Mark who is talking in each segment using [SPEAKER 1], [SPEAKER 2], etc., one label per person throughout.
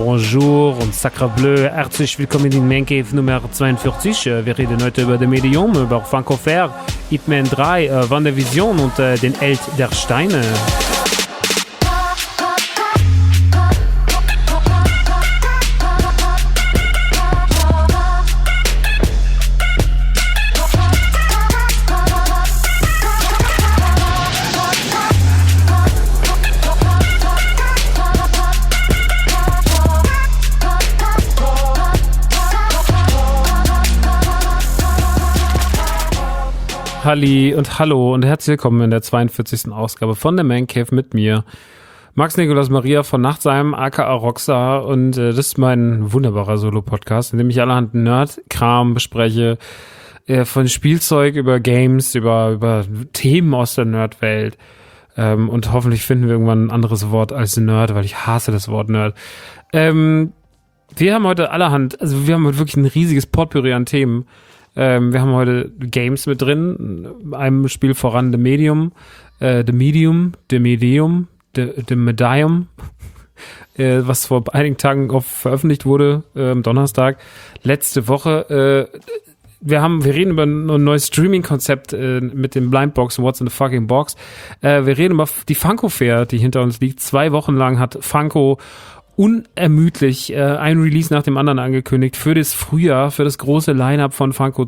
[SPEAKER 1] bonjour und sacre bleu. Herzlich willkommen in den Man Cave Nummer 42. Wir reden heute über das Medium, über Funko Fair, Hitman 3, WandaVision und den Held der Steine. Halli und hallo und herzlich willkommen in der 42. Ausgabe von der Man Cave mit mir, Max Nikolaus Maria von Nachtsheim, aka Rockstar, und das ist mein wunderbarer Solo-Podcast, in dem ich allerhand Nerd-Kram bespreche, von Spielzeug über Games, über Themen aus der Nerd-Welt, und hoffentlich finden wir irgendwann ein anderes Wort als Nerd, weil ich hasse das Wort Nerd. Wir haben heute allerhand, also wir haben heute wirklich ein riesiges Potpourri an Themen. Wir haben heute Games mit drin, einem Spiel voran The Medium, was vor einigen Tagen veröffentlicht wurde, Donnerstag, letzte Woche. Wir reden über ein neues Streaming-Konzept mit dem Blindbox, What's in the fucking Box. Wir reden über die Funko Fair, die hinter uns liegt. 2 Wochen lang hat Funko unermüdlich ein Release nach dem anderen angekündigt für das Frühjahr, für das große Line-Up von Funko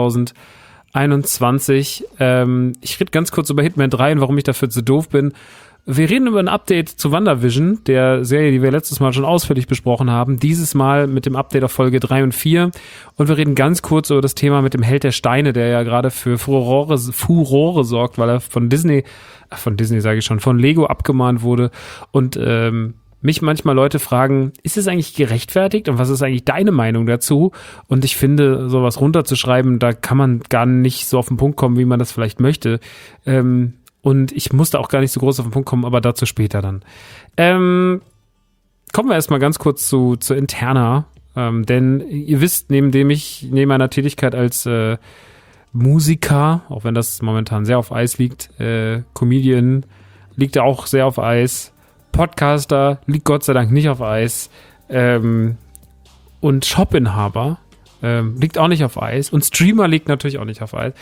[SPEAKER 1] 2021. Ich rede ganz kurz über Hitman 3 und warum ich dafür zu doof bin. Wir reden über ein Update zu WandaVision, der Serie, die wir letztes Mal schon ausführlich besprochen haben. Dieses Mal mit dem Update auf Folge 3 und 4. Und wir reden ganz kurz über das Thema mit dem Held der Steine, der ja gerade für Furore sorgt, weil er von Lego abgemahnt wurde. Und mich manchmal Leute fragen, ist es eigentlich gerechtfertigt und was ist eigentlich deine Meinung dazu? Und ich finde, sowas runterzuschreiben, da kann man gar nicht so auf den Punkt kommen, wie man das vielleicht möchte. Und ich musste auch gar nicht so groß auf den Punkt kommen, aber dazu später dann. Kommen wir erstmal ganz kurz zu Interna. Denn ihr wisst, neben meiner Tätigkeit als Musiker, auch wenn das momentan sehr auf Eis liegt, Comedian liegt ja auch sehr auf Eis, Podcaster liegt Gott sei Dank nicht auf Eis, und Shopinhaber liegt auch nicht auf Eis und Streamer liegt natürlich auch nicht auf Eis.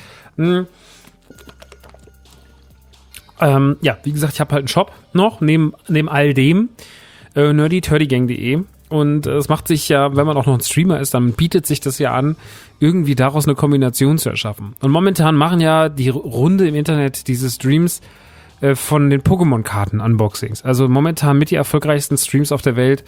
[SPEAKER 1] Wie gesagt, ich habe halt einen Shop noch, neben all dem, nerdyturdygang.de, und es macht sich ja, wenn man auch noch ein Streamer ist, dann bietet sich das ja an, irgendwie daraus eine Kombination zu erschaffen. Und momentan machen ja die Runde im Internet diese Streams von den Pokémon-Karten-Unboxings. Also momentan mit die erfolgreichsten Streams auf der Welt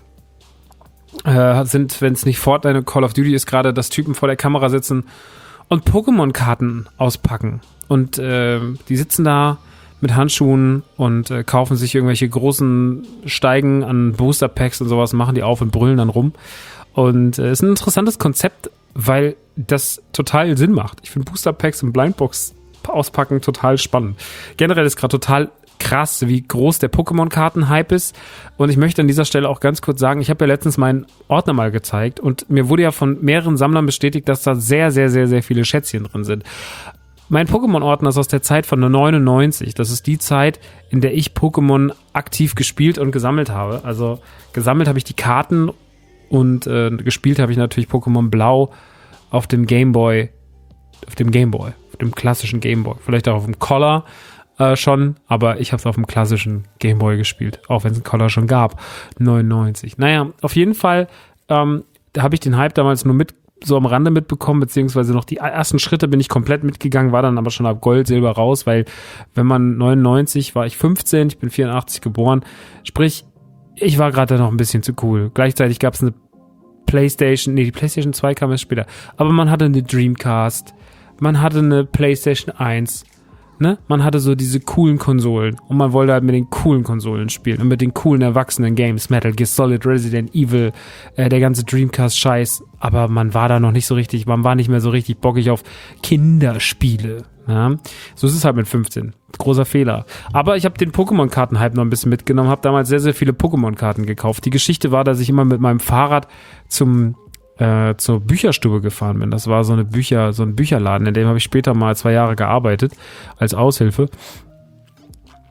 [SPEAKER 1] sind, wenn es nicht Fortnite und Call of Duty ist, gerade, dass Typen vor der Kamera sitzen und Pokémon-Karten auspacken. Und die sitzen da mit Handschuhen und kaufen sich irgendwelche großen Steigen an Booster-Packs und sowas, machen die auf und brüllen dann rum. Und ist ein interessantes Konzept, weil das total Sinn macht. Ich finde Booster-Packs und Blindbox auspacken total spannend. Generell ist gerade total krass, wie groß der Pokémon-Karten-Hype ist. Und ich möchte an dieser Stelle auch ganz kurz sagen, ich habe ja letztens meinen Ordner mal gezeigt und mir wurde ja von mehreren Sammlern bestätigt, dass da sehr, sehr, sehr, sehr viele Schätzchen drin sind. Mein Pokémon-Ordner ist aus der Zeit von 99. Das ist die Zeit, in der ich Pokémon aktiv gespielt und gesammelt habe. Also gesammelt habe ich die Karten und gespielt habe ich natürlich Pokémon Blau auf dem Gameboy, auf dem klassischen Gameboy. Vielleicht auch auf dem Color schon, aber ich habe es auf dem klassischen Gameboy gespielt, auch wenn es einen Color schon gab, 99. Naja, auf jeden Fall da habe ich den Hype damals nur so am Rande mitbekommen, beziehungsweise noch die ersten Schritte bin ich komplett mitgegangen, war dann aber schon ab Gold, Silber raus, weil wenn man 99, war ich 15, ich bin 84 geboren, sprich, ich war gerade noch ein bisschen zu cool. Gleichzeitig gab es eine PlayStation, die PlayStation 2 kam erst später, aber man hatte eine Dreamcast, man hatte eine PlayStation 1, ne? Man hatte so diese coolen Konsolen und man wollte halt mit den coolen Konsolen spielen und mit den coolen erwachsenen Games, Metal Gear Solid, Resident Evil, der ganze Dreamcast-Scheiß, aber man war da noch nicht so richtig, man war nicht mehr so richtig bockig auf Kinderspiele. Ja? So ist es halt mit 15. Großer Fehler. Aber ich habe den Pokémon-Karten-Hype noch ein bisschen mitgenommen, habe damals sehr, sehr viele Pokémon-Karten gekauft. Die Geschichte war, dass ich immer mit meinem Fahrrad zur Bücherstube gefahren bin. Das war so ein Bücherladen, in dem habe ich später mal 2 Jahre gearbeitet als Aushilfe.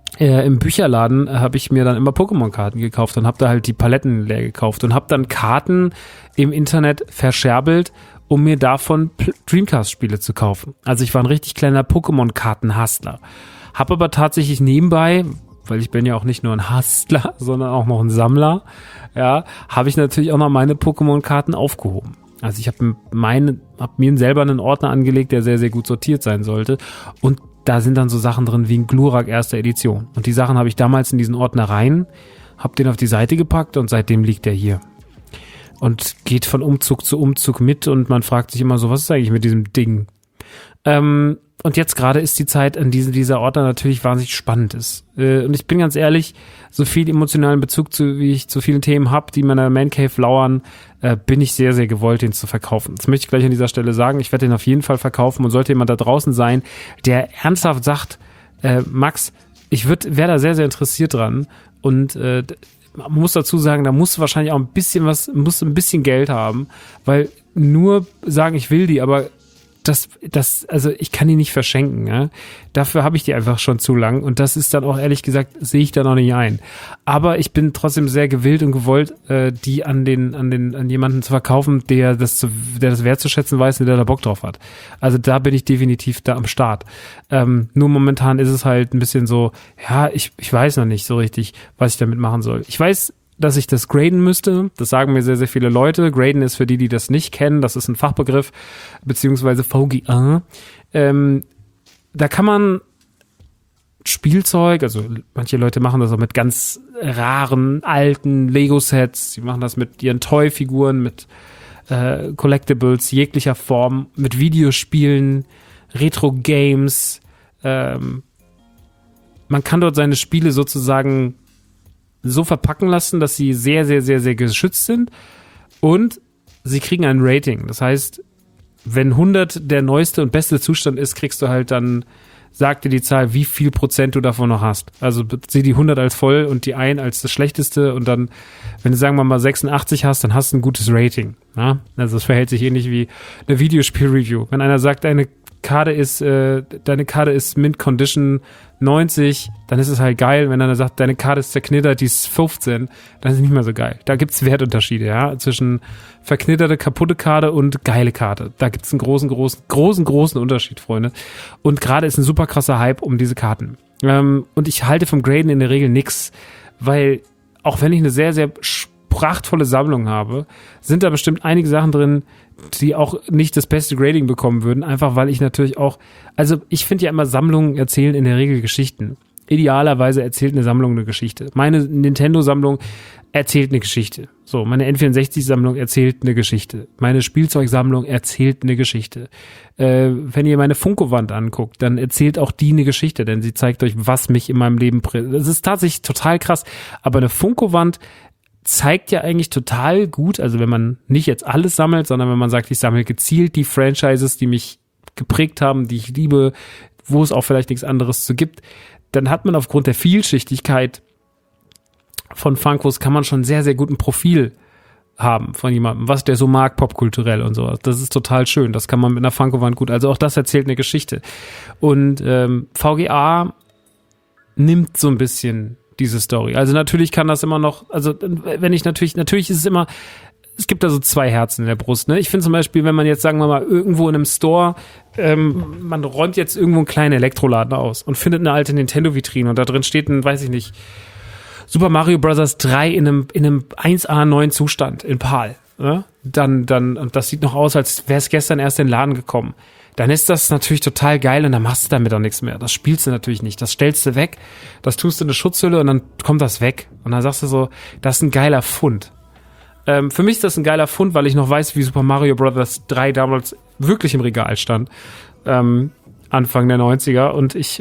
[SPEAKER 1] im Bücherladen habe ich mir dann immer Pokémon-Karten gekauft und habe da halt die Paletten leer gekauft und habe dann Karten im Internet verscherbelt, um mir davon Dreamcast-Spiele zu kaufen. Also ich war ein richtig kleiner Pokémon-Karten-Hustler. Habe aber tatsächlich nebenbei, weil ich bin ja auch nicht nur ein Hustler, sondern auch noch ein Sammler, ja, habe ich natürlich auch noch meine Pokémon-Karten aufgehoben. Also ich habe mir selber einen Ordner angelegt, der sehr, sehr gut sortiert sein sollte. Und da sind dann so Sachen drin wie ein Glurak erster Edition. Und die Sachen habe ich damals in diesen Ordner rein, habe den auf die Seite gepackt und seitdem liegt der hier. Und geht von Umzug zu Umzug mit und man fragt sich immer so, was ist eigentlich mit diesem Ding? Und jetzt gerade ist die Zeit, an dieser Ordner natürlich wahnsinnig spannend ist. Und ich bin ganz ehrlich, so viel emotionalen Bezug wie ich zu vielen Themen habe, die in meiner Man Cave lauern, bin ich sehr, sehr gewollt, den zu verkaufen. Das möchte ich gleich an dieser Stelle sagen. Ich werde den auf jeden Fall verkaufen und sollte jemand da draußen sein, der ernsthaft sagt, Max, wäre da sehr, sehr interessiert dran und man muss dazu sagen, da musst du wahrscheinlich auch musst ein bisschen Geld haben, weil nur sagen, ich will die, aber also ich kann die nicht verschenken, ja. Dafür habe ich die einfach schon zu lang und das ist dann auch ehrlich gesagt, sehe ich da noch nicht ein. Aber ich bin trotzdem sehr gewillt und gewollt, die an jemanden zu verkaufen, der das wertzuschätzen weiß und der da Bock drauf hat. Also da bin ich definitiv da am Start. Nur momentan ist es halt ein bisschen so, ja, ich weiß noch nicht so richtig, was ich damit machen soll. Ich weiß, dass ich das graden müsste. Das sagen mir sehr, sehr viele Leute. Graden ist für die das nicht kennen. Das ist ein Fachbegriff, beziehungsweise VGA. Da kann man Spielzeug, also manche Leute machen das auch mit ganz raren, alten Lego-Sets. Sie machen das mit ihren Toy-Figuren, mit Collectibles jeglicher Form, mit Videospielen, Retro-Games. Man kann dort seine Spiele sozusagen so verpacken lassen, dass sie sehr, sehr, sehr, sehr geschützt sind und sie kriegen ein Rating. Das heißt, wenn 100 der neueste und beste Zustand ist, kriegst du halt dann, sagt dir die Zahl, wie viel Prozent du davon noch hast. Also sieh die 100 als voll und die 1 als das Schlechteste und dann, wenn du sagen wir mal 86 hast, dann hast du ein gutes Rating. Ja? Also es verhält sich ähnlich wie eine Videospiel-Review. Wenn einer sagt, deine Karte ist Mint Condition 90, dann ist es halt geil. Wenn einer sagt, deine Karte ist zerknittert, die ist 15, dann ist es nicht mehr so geil. Da gibt's Wertunterschiede, ja, zwischen verknitterte, kaputte Karte und geile Karte. Da gibt's einen großen Unterschied, Freunde. Und gerade ist ein super krasser Hype um diese Karten. Und ich halte vom Graden in der Regel nix, weil auch wenn ich eine sehr, sehr prachtvolle Sammlung habe, sind da bestimmt einige Sachen drin, die auch nicht das beste Grading bekommen würden, einfach weil ich natürlich auch, also ich finde ja immer, Sammlungen erzählen in der Regel Geschichten. Idealerweise erzählt eine Sammlung eine Geschichte. Meine Nintendo-Sammlung erzählt eine Geschichte. So, meine N64-Sammlung erzählt eine Geschichte. Meine Spielzeugsammlung erzählt eine Geschichte. Wenn ihr meine Funko-Wand anguckt, dann erzählt auch die eine Geschichte, denn sie zeigt euch, was mich in meinem Leben das ist tatsächlich total krass, aber eine Funko-Wand zeigt ja eigentlich total gut, also wenn man nicht jetzt alles sammelt, sondern wenn man sagt, ich sammle gezielt die Franchises, die mich geprägt haben, die ich liebe, wo es auch vielleicht nichts anderes zu gibt, dann hat man aufgrund der Vielschichtigkeit von Funkos, kann man schon sehr, sehr gut ein Profil haben von jemandem, was der so mag, popkulturell und sowas. Das ist total schön, das kann man mit einer Funko-Wand gut, also auch das erzählt eine Geschichte. Und VGA nimmt so ein bisschen diese Story. Also natürlich kann das immer noch, also wenn ich natürlich ist es immer, es gibt da so zwei Herzen in der Brust, ne? Ich finde zum Beispiel, wenn man jetzt, sagen wir mal, irgendwo in einem Store, man räumt jetzt irgendwo einen kleinen Elektroladen aus und findet eine alte Nintendo-Vitrine und da drin steht ein, weiß ich nicht, Super Mario Bros. 3 in einem 1A neuen Zustand in PAL, ne? Dann, und das sieht noch aus, als wäre es gestern erst in den Laden gekommen. Dann ist das natürlich total geil und dann machst du damit auch nichts mehr. Das spielst du natürlich nicht. Das stellst du weg, das tust du in eine Schutzhülle und dann kommt das weg. Und dann sagst du so, das ist ein geiler Fund. Für mich ist das ein geiler Fund, weil ich noch weiß, wie Super Mario Bros. 3 damals wirklich im Regal stand. Anfang der 90er und ich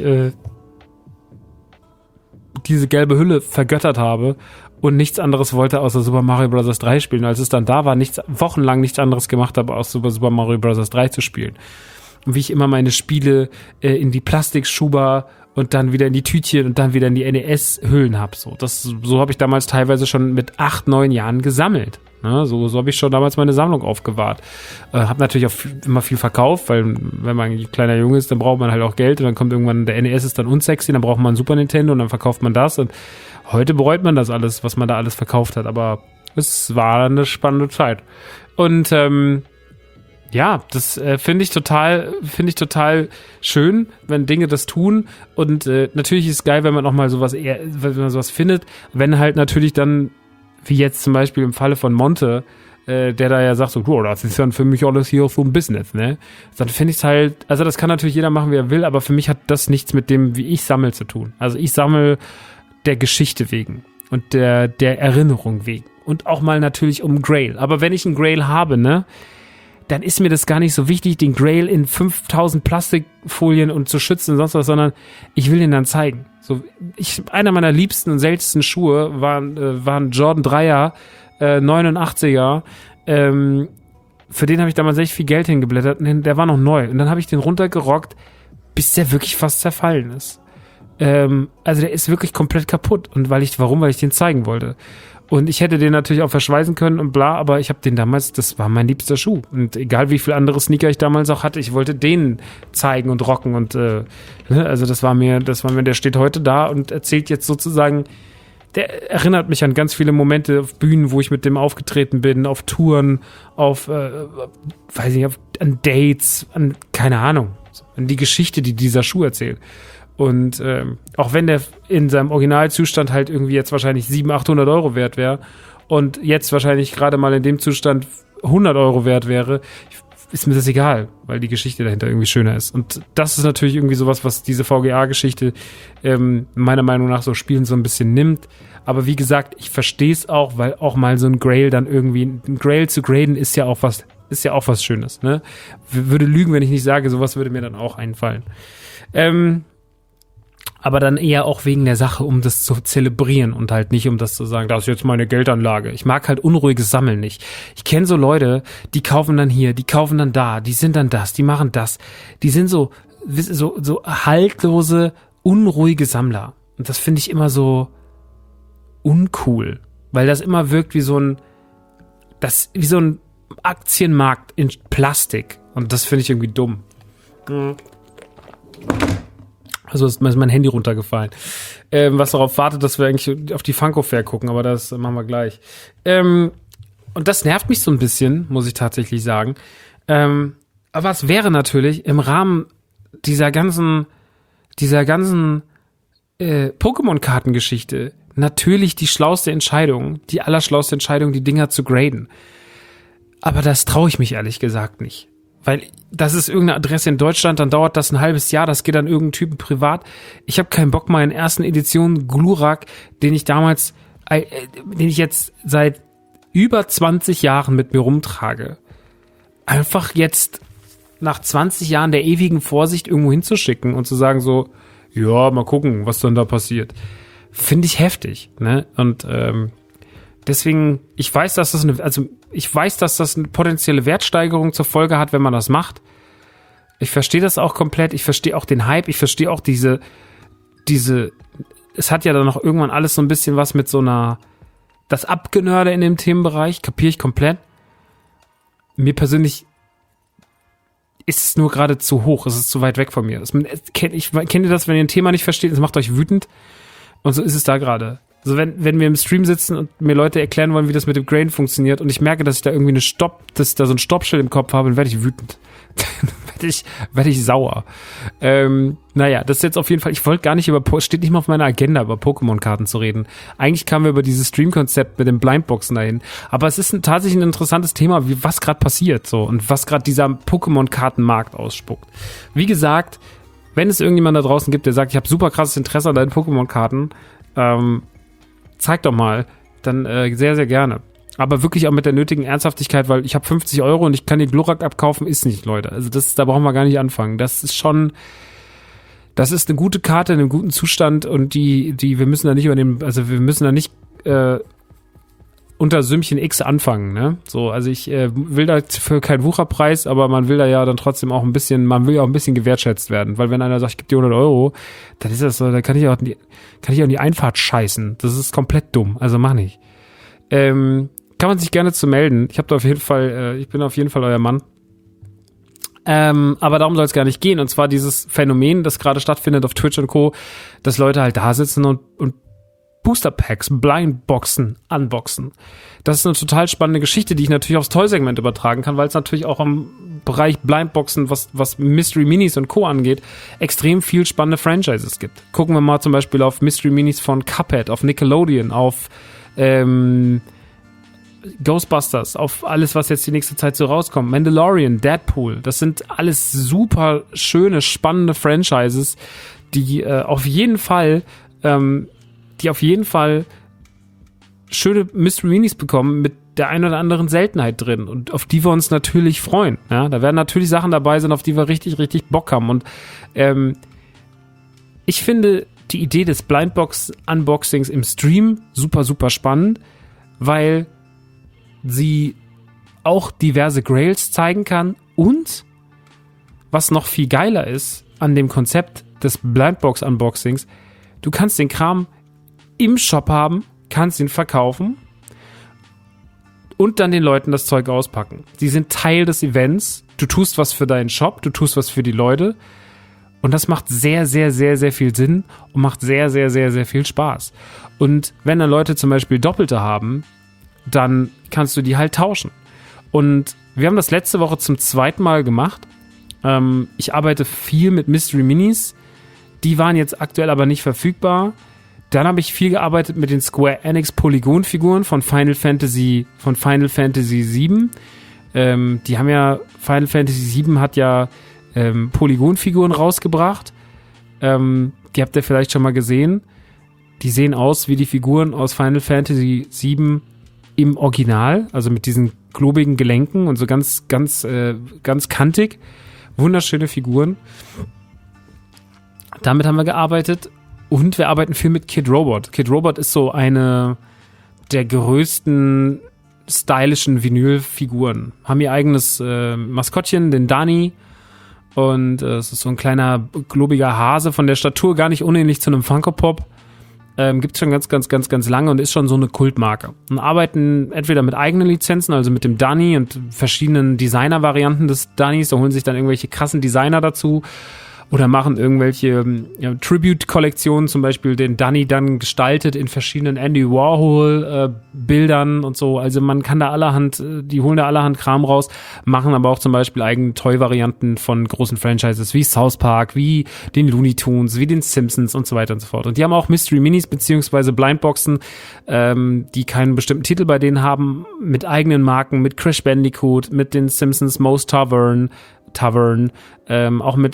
[SPEAKER 1] diese gelbe Hülle vergöttert habe und nichts anderes wollte außer Super Mario Bros. 3 spielen. Als es dann da war, wochenlang nichts anderes gemacht habe, außer Super Mario Bros. 3 zu spielen. Und wie ich immer meine Spiele in die Plastikschuber und dann wieder in die Tütchen und dann wieder in die NES-Hüllen habe. So habe ich damals teilweise schon mit 8, 9 Jahren gesammelt. Ne? So habe ich schon damals meine Sammlung aufgewahrt. Habe natürlich auch immer viel verkauft, weil wenn man ein kleiner Junge ist, dann braucht man halt auch Geld und dann kommt irgendwann, der NES ist dann unsexy, dann braucht man ein Super Nintendo und dann verkauft man das und heute bereut man das alles, was man da alles verkauft hat, aber es war eine spannende Zeit. Und ja, das finde ich total schön, wenn Dinge das tun und natürlich ist es geil, wenn man auch mal wenn man sowas findet, wenn halt natürlich dann, wie jetzt zum Beispiel im Falle von Monte, der da ja sagt so, oh, das ist dann für mich alles hier so ein Business, ne? Dann finde ich es halt, also das kann natürlich jeder machen, wie er will, aber für mich hat das nichts mit dem, wie ich sammle, zu tun. Also ich sammle der Geschichte wegen und der Erinnerung wegen und auch mal natürlich um Grail. Aber wenn ich einen Grail habe, ne, dann ist mir das gar nicht so wichtig, den Grail in 5000 Plastikfolien und zu schützen und sonst was, sondern ich will den dann zeigen. So, einer meiner liebsten und seltensten Schuhe waren Jordan 3er, 89er, für den habe ich damals echt viel Geld hingeblättert und der war noch neu. Und dann habe ich den runtergerockt, bis der wirklich fast zerfallen ist. Also der ist wirklich komplett kaputt. Und weil ich den zeigen wollte. Und ich hätte den natürlich auch verschweißen können und bla, aber ich habe den damals, das war mein liebster Schuh. Und egal wie viele andere Sneaker ich damals auch hatte, ich wollte den zeigen und rocken und also das war mir, der steht heute da und erzählt jetzt sozusagen, der erinnert mich an ganz viele Momente auf Bühnen, wo ich mit dem aufgetreten bin, auf Touren, auf, weiß nicht, an Dates, an, keine Ahnung, an die Geschichte, die dieser Schuh erzählt. Und auch wenn der in seinem Originalzustand halt irgendwie jetzt wahrscheinlich 700-800 Euro wert wäre und jetzt wahrscheinlich gerade mal in dem Zustand 100 Euro wert wäre, ist mir das egal, weil die Geschichte dahinter irgendwie schöner ist. Und das ist natürlich irgendwie sowas, was diese VGA-Geschichte meiner Meinung nach so Spielen so ein bisschen nimmt. Aber wie gesagt, ich verstehe es auch, weil auch mal so ein Grail dann irgendwie, ein Grail zu graden ist ja auch was Schönes, ne? Würde lügen, wenn ich nicht sage, sowas würde mir dann auch einfallen. Aber dann eher auch wegen der Sache, um das zu zelebrieren und halt nicht, um das zu sagen, das ist jetzt meine Geldanlage. Ich mag halt unruhiges Sammeln nicht. Ich kenne so Leute, die kaufen dann hier, die kaufen dann da, die sind dann das, die machen das. Die sind so haltlose, unruhige Sammler. Und das finde ich immer so uncool, weil das immer wirkt wie so ein Aktienmarkt in Plastik. Und das finde ich irgendwie dumm. Also ist mein Handy runtergefallen. Was darauf wartet, dass wir eigentlich auf die Funko Fair gucken, aber das machen wir gleich. Und das nervt mich so ein bisschen, muss ich tatsächlich sagen. Aber es wäre natürlich im Rahmen dieser ganzen Pokémon-Kartengeschichte natürlich die allerschlauste Entscheidung, die Dinger zu graden. Aber das traue ich mich ehrlich gesagt nicht. Weil das ist irgendeine Adresse in Deutschland, dann dauert das ein halbes Jahr, das geht an irgendeinen Typen privat. Ich habe keinen Bock, meinen ersten Edition Glurak, den ich jetzt seit über 20 Jahren mit mir rumtrage, einfach jetzt nach 20 Jahren der ewigen Vorsicht irgendwo hinzuschicken und zu sagen so, ja, mal gucken, was dann da passiert. Finde ich heftig, ne? Und deswegen, ich weiß, dass das eine potenzielle Wertsteigerung zur Folge hat, wenn man das macht. Ich verstehe das auch komplett. Ich verstehe auch den Hype. Ich verstehe auch diese, es hat ja dann noch irgendwann alles so ein bisschen was mit so das Abgenörde in dem Themenbereich. Kapiere ich komplett. Mir persönlich ist es nur gerade zu hoch. Es ist zu weit weg von mir. Kennt ihr das, wenn ihr ein Thema nicht versteht? Es macht euch wütend. Und so ist es da gerade. Also wenn wir im Stream sitzen und mir Leute erklären wollen, wie das mit dem Grain funktioniert und ich merke, dass ich da irgendwie dass ich da so ein Stoppschild im Kopf habe, dann werde ich wütend. Dann werde ich sauer. Naja, das ist jetzt auf jeden Fall, ich wollte gar nicht steht nicht mal auf meiner Agenda, über Pokémon-Karten zu reden. Eigentlich kamen wir über dieses Stream-Konzept mit den Blindboxen dahin. Aber es ist tatsächlich ein interessantes Thema, was gerade passiert so und was gerade dieser Pokémon-Kartenmarkt ausspuckt. Wie gesagt, wenn es irgendjemand da draußen gibt, der sagt, ich habe super krasses Interesse an deinen Pokémon-Karten, zeig doch mal, dann sehr, sehr gerne. Aber wirklich auch mit der nötigen Ernsthaftigkeit, weil ich habe 50 Euro und ich kann den Glurak abkaufen, ist nicht, Leute. Also da brauchen wir gar nicht anfangen. Das ist eine gute Karte in einem guten Zustand und wir müssen da nicht wir müssen da nicht unter Sümmchen X anfangen, ne? So, also ich will da für keinen Wucherpreis, aber man will da ja dann trotzdem auch ein bisschen gewertschätzt werden, weil wenn einer sagt, ich gebe dir 100 Euro, dann ist das so, da kann ich auch in die Einfahrt scheißen. Das ist komplett dumm, also mach nicht. kann man sich gerne zu melden. Ich bin auf jeden Fall euer Mann. Aber darum soll es gar nicht gehen. Und zwar dieses Phänomen, das gerade stattfindet auf Twitch und Co., dass Leute halt da sitzen und Booster-Packs, Blindboxen, unboxen. Das ist eine total spannende Geschichte, die ich natürlich aufs Toy-Segment übertragen kann, weil es natürlich auch im Bereich Blindboxen, was Mystery Minis und Co. angeht, extrem viel spannende Franchises gibt. Gucken wir mal zum Beispiel auf Mystery Minis von Cuphead, auf Nickelodeon, auf Ghostbusters, auf alles, was jetzt die nächste Zeit so rauskommt. Mandalorian, Deadpool, das sind alles super schöne, spannende Franchises, die auf jeden Fall schöne Mystery Minis bekommen mit der ein oder anderen Seltenheit drin und auf die wir uns natürlich freuen. Ja? Da werden natürlich Sachen dabei sein, auf die wir richtig, richtig Bock haben. Und ich finde die Idee des Blindbox-Unboxings im Stream super, super spannend, weil sie auch diverse Grails zeigen kann und was noch viel geiler ist an dem Konzept des Blindbox-Unboxings, du kannst den Kram im Shop haben, kannst ihn verkaufen und dann den Leuten das Zeug auspacken. Sie sind Teil des Events, du tust was für deinen Shop, du tust was für die Leute und das macht sehr, sehr, sehr, sehr viel Sinn und macht sehr, sehr, sehr, sehr viel Spaß. Und wenn dann Leute zum Beispiel Doppelte haben, dann kannst du die halt tauschen. Und wir haben das letzte Woche zum 2. Mal gemacht. Ich arbeite viel mit Mystery Minis. Die waren jetzt aktuell aber nicht verfügbar. Dann habe ich viel gearbeitet mit den Square Enix Polygon-Figuren von Final Fantasy VII. Die haben ja, Final Fantasy VII hat ja Polygon-Figuren rausgebracht. Die habt ihr vielleicht schon mal gesehen. Die sehen aus wie die Figuren aus Final Fantasy VII im Original, also mit diesen klobigen Gelenken und so ganz kantig. Wunderschöne Figuren. Damit haben wir gearbeitet und wir arbeiten viel mit Kid Robot. Kid Robot ist so eine der größten stylischen Vinylfiguren. Haben ihr eigenes Maskottchen, den Dani. Und es ist so ein kleiner, klobiger Hase von der Statur, gar nicht unähnlich zu einem Funko Pop. Gibt's schon ganz lange und ist schon so eine Kultmarke. Und arbeiten entweder mit eigenen Lizenzen, also mit dem Dani und verschiedenen Designer-Varianten des Danis, da holen sich dann irgendwelche krassen Designer dazu oder machen irgendwelche Tribute-Kollektionen, zum Beispiel den Dani dann gestaltet in verschiedenen Andy Warhol-Bildern und so. Also man kann da die holen da allerhand Kram raus, machen aber auch zum Beispiel eigene Toy-Varianten von großen Franchises wie South Park, wie den Looney Tunes, wie den Simpsons und so weiter und so fort. Und die haben auch Mystery Minis beziehungsweise Blindboxen, die keinen bestimmten Titel bei denen haben, mit eigenen Marken, mit Crash Bandicoot, mit den Simpsons Most Tavern, auch mit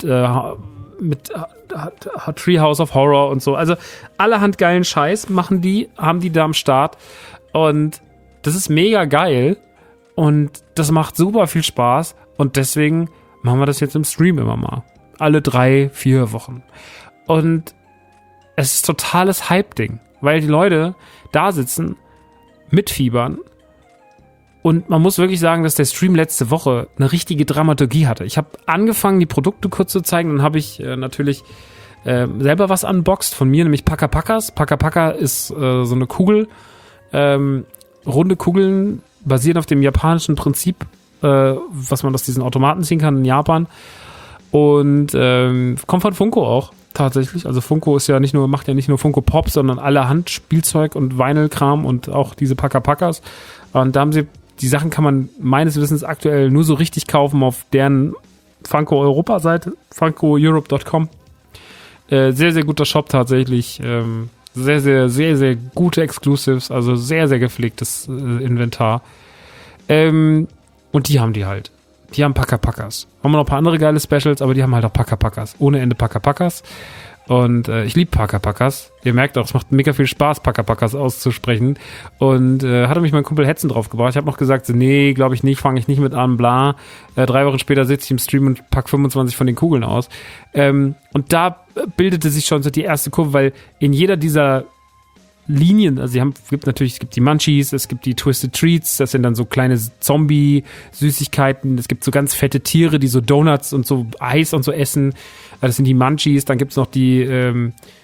[SPEAKER 1] Treehouse of Horror und so. Also allerhand geilen Scheiß haben die da am Start. Und das ist mega geil. Und das macht super viel Spaß. Und deswegen machen wir das jetzt im Stream immer mal. Alle 3-4 Wochen. Und es ist totales Hype-Ding. Weil die Leute da sitzen, mitfiebern. Und man muss wirklich sagen, dass der Stream letzte Woche eine richtige Dramaturgie hatte. Ich habe angefangen, die Produkte kurz zu zeigen. Dann habe ich natürlich selber was unboxed von mir, nämlich Paka Pakas. Paka Paka ist so eine Kugel, runde Kugeln, basiert auf dem japanischen Prinzip, was man aus diesen Automaten ziehen kann in Japan. Und kommt von Funko auch tatsächlich. Also Funko macht ja nicht nur Funko Pop, sondern allerhand Spielzeug und Vinyl-Kram und auch diese Paka Pakas. Und da haben sie die Sachen kann man meines Wissens aktuell nur so richtig kaufen auf deren Funko-Europa-Seite, funkoeurope.com. Sehr, sehr guter Shop tatsächlich. Sehr, sehr, sehr, sehr gute Exclusives, also sehr, sehr gepflegtes Inventar. Und die haben die halt. Die haben Paka Pakas. Haben wir noch ein paar andere geile Specials, aber die haben halt auch Paka Pakas. Ohne Ende Paka Pakas. Und ich liebe Paka Pakas. Ihr merkt auch, es macht mega viel Spaß, Paka Pakas auszusprechen. Und hatte mich mein Kumpel Hetzen drauf gebracht. Ich habe noch gesagt, so, nee, glaube ich nicht, fange ich nicht mit an, bla. 3 Wochen später sitze ich im Stream und pack 25 von den Kugeln aus. Und da bildete sich schon so die erste Kurve, weil in jeder dieser Linien, also es gibt die Munchies, es gibt die Twisted Treats, das sind dann so kleine Zombie-Süßigkeiten, es gibt so ganz fette Tiere, die so Donuts und so Eis und so essen, das sind die Munchies, dann gibt's noch die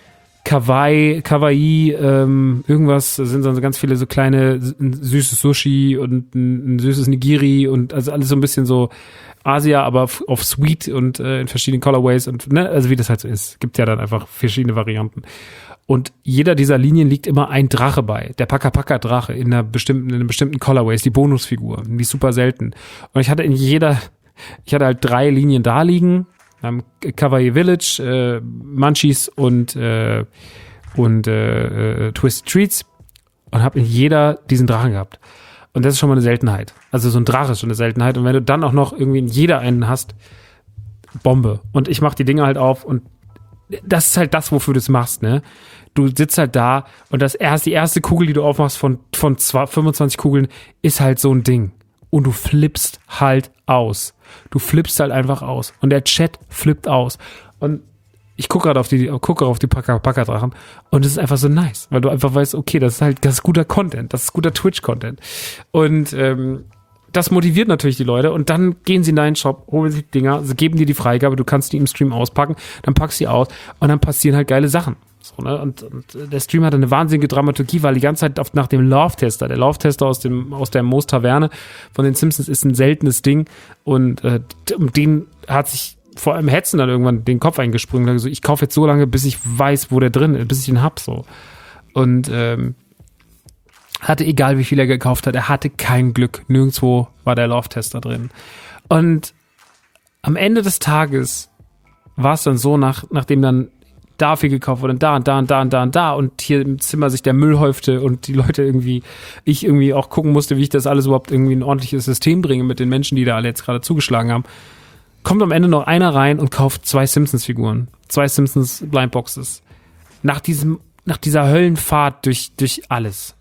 [SPEAKER 1] Kawaii, irgendwas, da sind so ganz viele so kleine, ein süßes Sushi und ein süßes Nigiri und also alles so ein bisschen so Asia, aber auf Sweet und in verschiedenen Colorways und ne, also wie das halt so ist. Gibt ja dann einfach verschiedene Varianten. Und jeder dieser Linien liegt immer ein Drache bei. Der Paka-Paka-Drache in einem bestimmten Colorway ist die Bonusfigur. Die ist super selten. Und ich hatte halt 3 Linien da liegen. Kawaii Village, Munchies und Twisted Treats. Und habe in jeder diesen Drachen gehabt. Und das ist schon mal eine Seltenheit. Also so ein Drache ist schon eine Seltenheit. Und wenn du dann auch noch irgendwie in jeder einen hast, Bombe. Und ich mach die Dinger halt auf und das ist halt das, wofür du es machst, ne? Du sitzt halt da und die erste Kugel, die du aufmachst von 25 Kugeln, ist halt so ein Ding. Und du flippst halt aus. Du flippst halt einfach aus. Und der Chat flippt aus. Und ich gucke gerade auf die Paka-Paka-Drachen und es ist einfach so nice, weil du einfach weißt, okay, das ist guter Content, das ist guter Twitch-Content. Und das motiviert natürlich die Leute und dann gehen sie in deinen Shop, holen sich die Dinger, sie geben dir die Freigabe, du kannst die im Stream auspacken, dann packst du sie aus und dann passieren halt geile Sachen. So, ne? Und der Stream hat eine wahnsinnige Dramaturgie, weil die ganze Zeit nach dem Love-Tester, der Love-Tester aus der Moos Taverne von den Simpsons ist ein seltenes Ding und um den hat sich vor allem Hetzen dann irgendwann den Kopf eingesprungen und gesagt, ich kaufe jetzt so lange, bis ich weiß, wo der drin ist, bis ich ihn hab, so. Und hatte, egal wie viel er gekauft hat, er hatte kein Glück. Nirgendwo war der Love-Tester drin. Und am Ende des Tages war es dann so, nachdem dann da viel gekauft wurde und da und da und da und da und da und hier im Zimmer sich der Müll häufte und die Leute ich irgendwie auch gucken musste, wie ich das alles überhaupt irgendwie in ein ordentliches System bringe mit den Menschen, die da alle jetzt gerade zugeschlagen haben, kommt am Ende noch einer rein und kauft 2 Simpsons-Figuren. 2 Simpsons-Blindboxes. Nach dieser Höllenfahrt durch alles.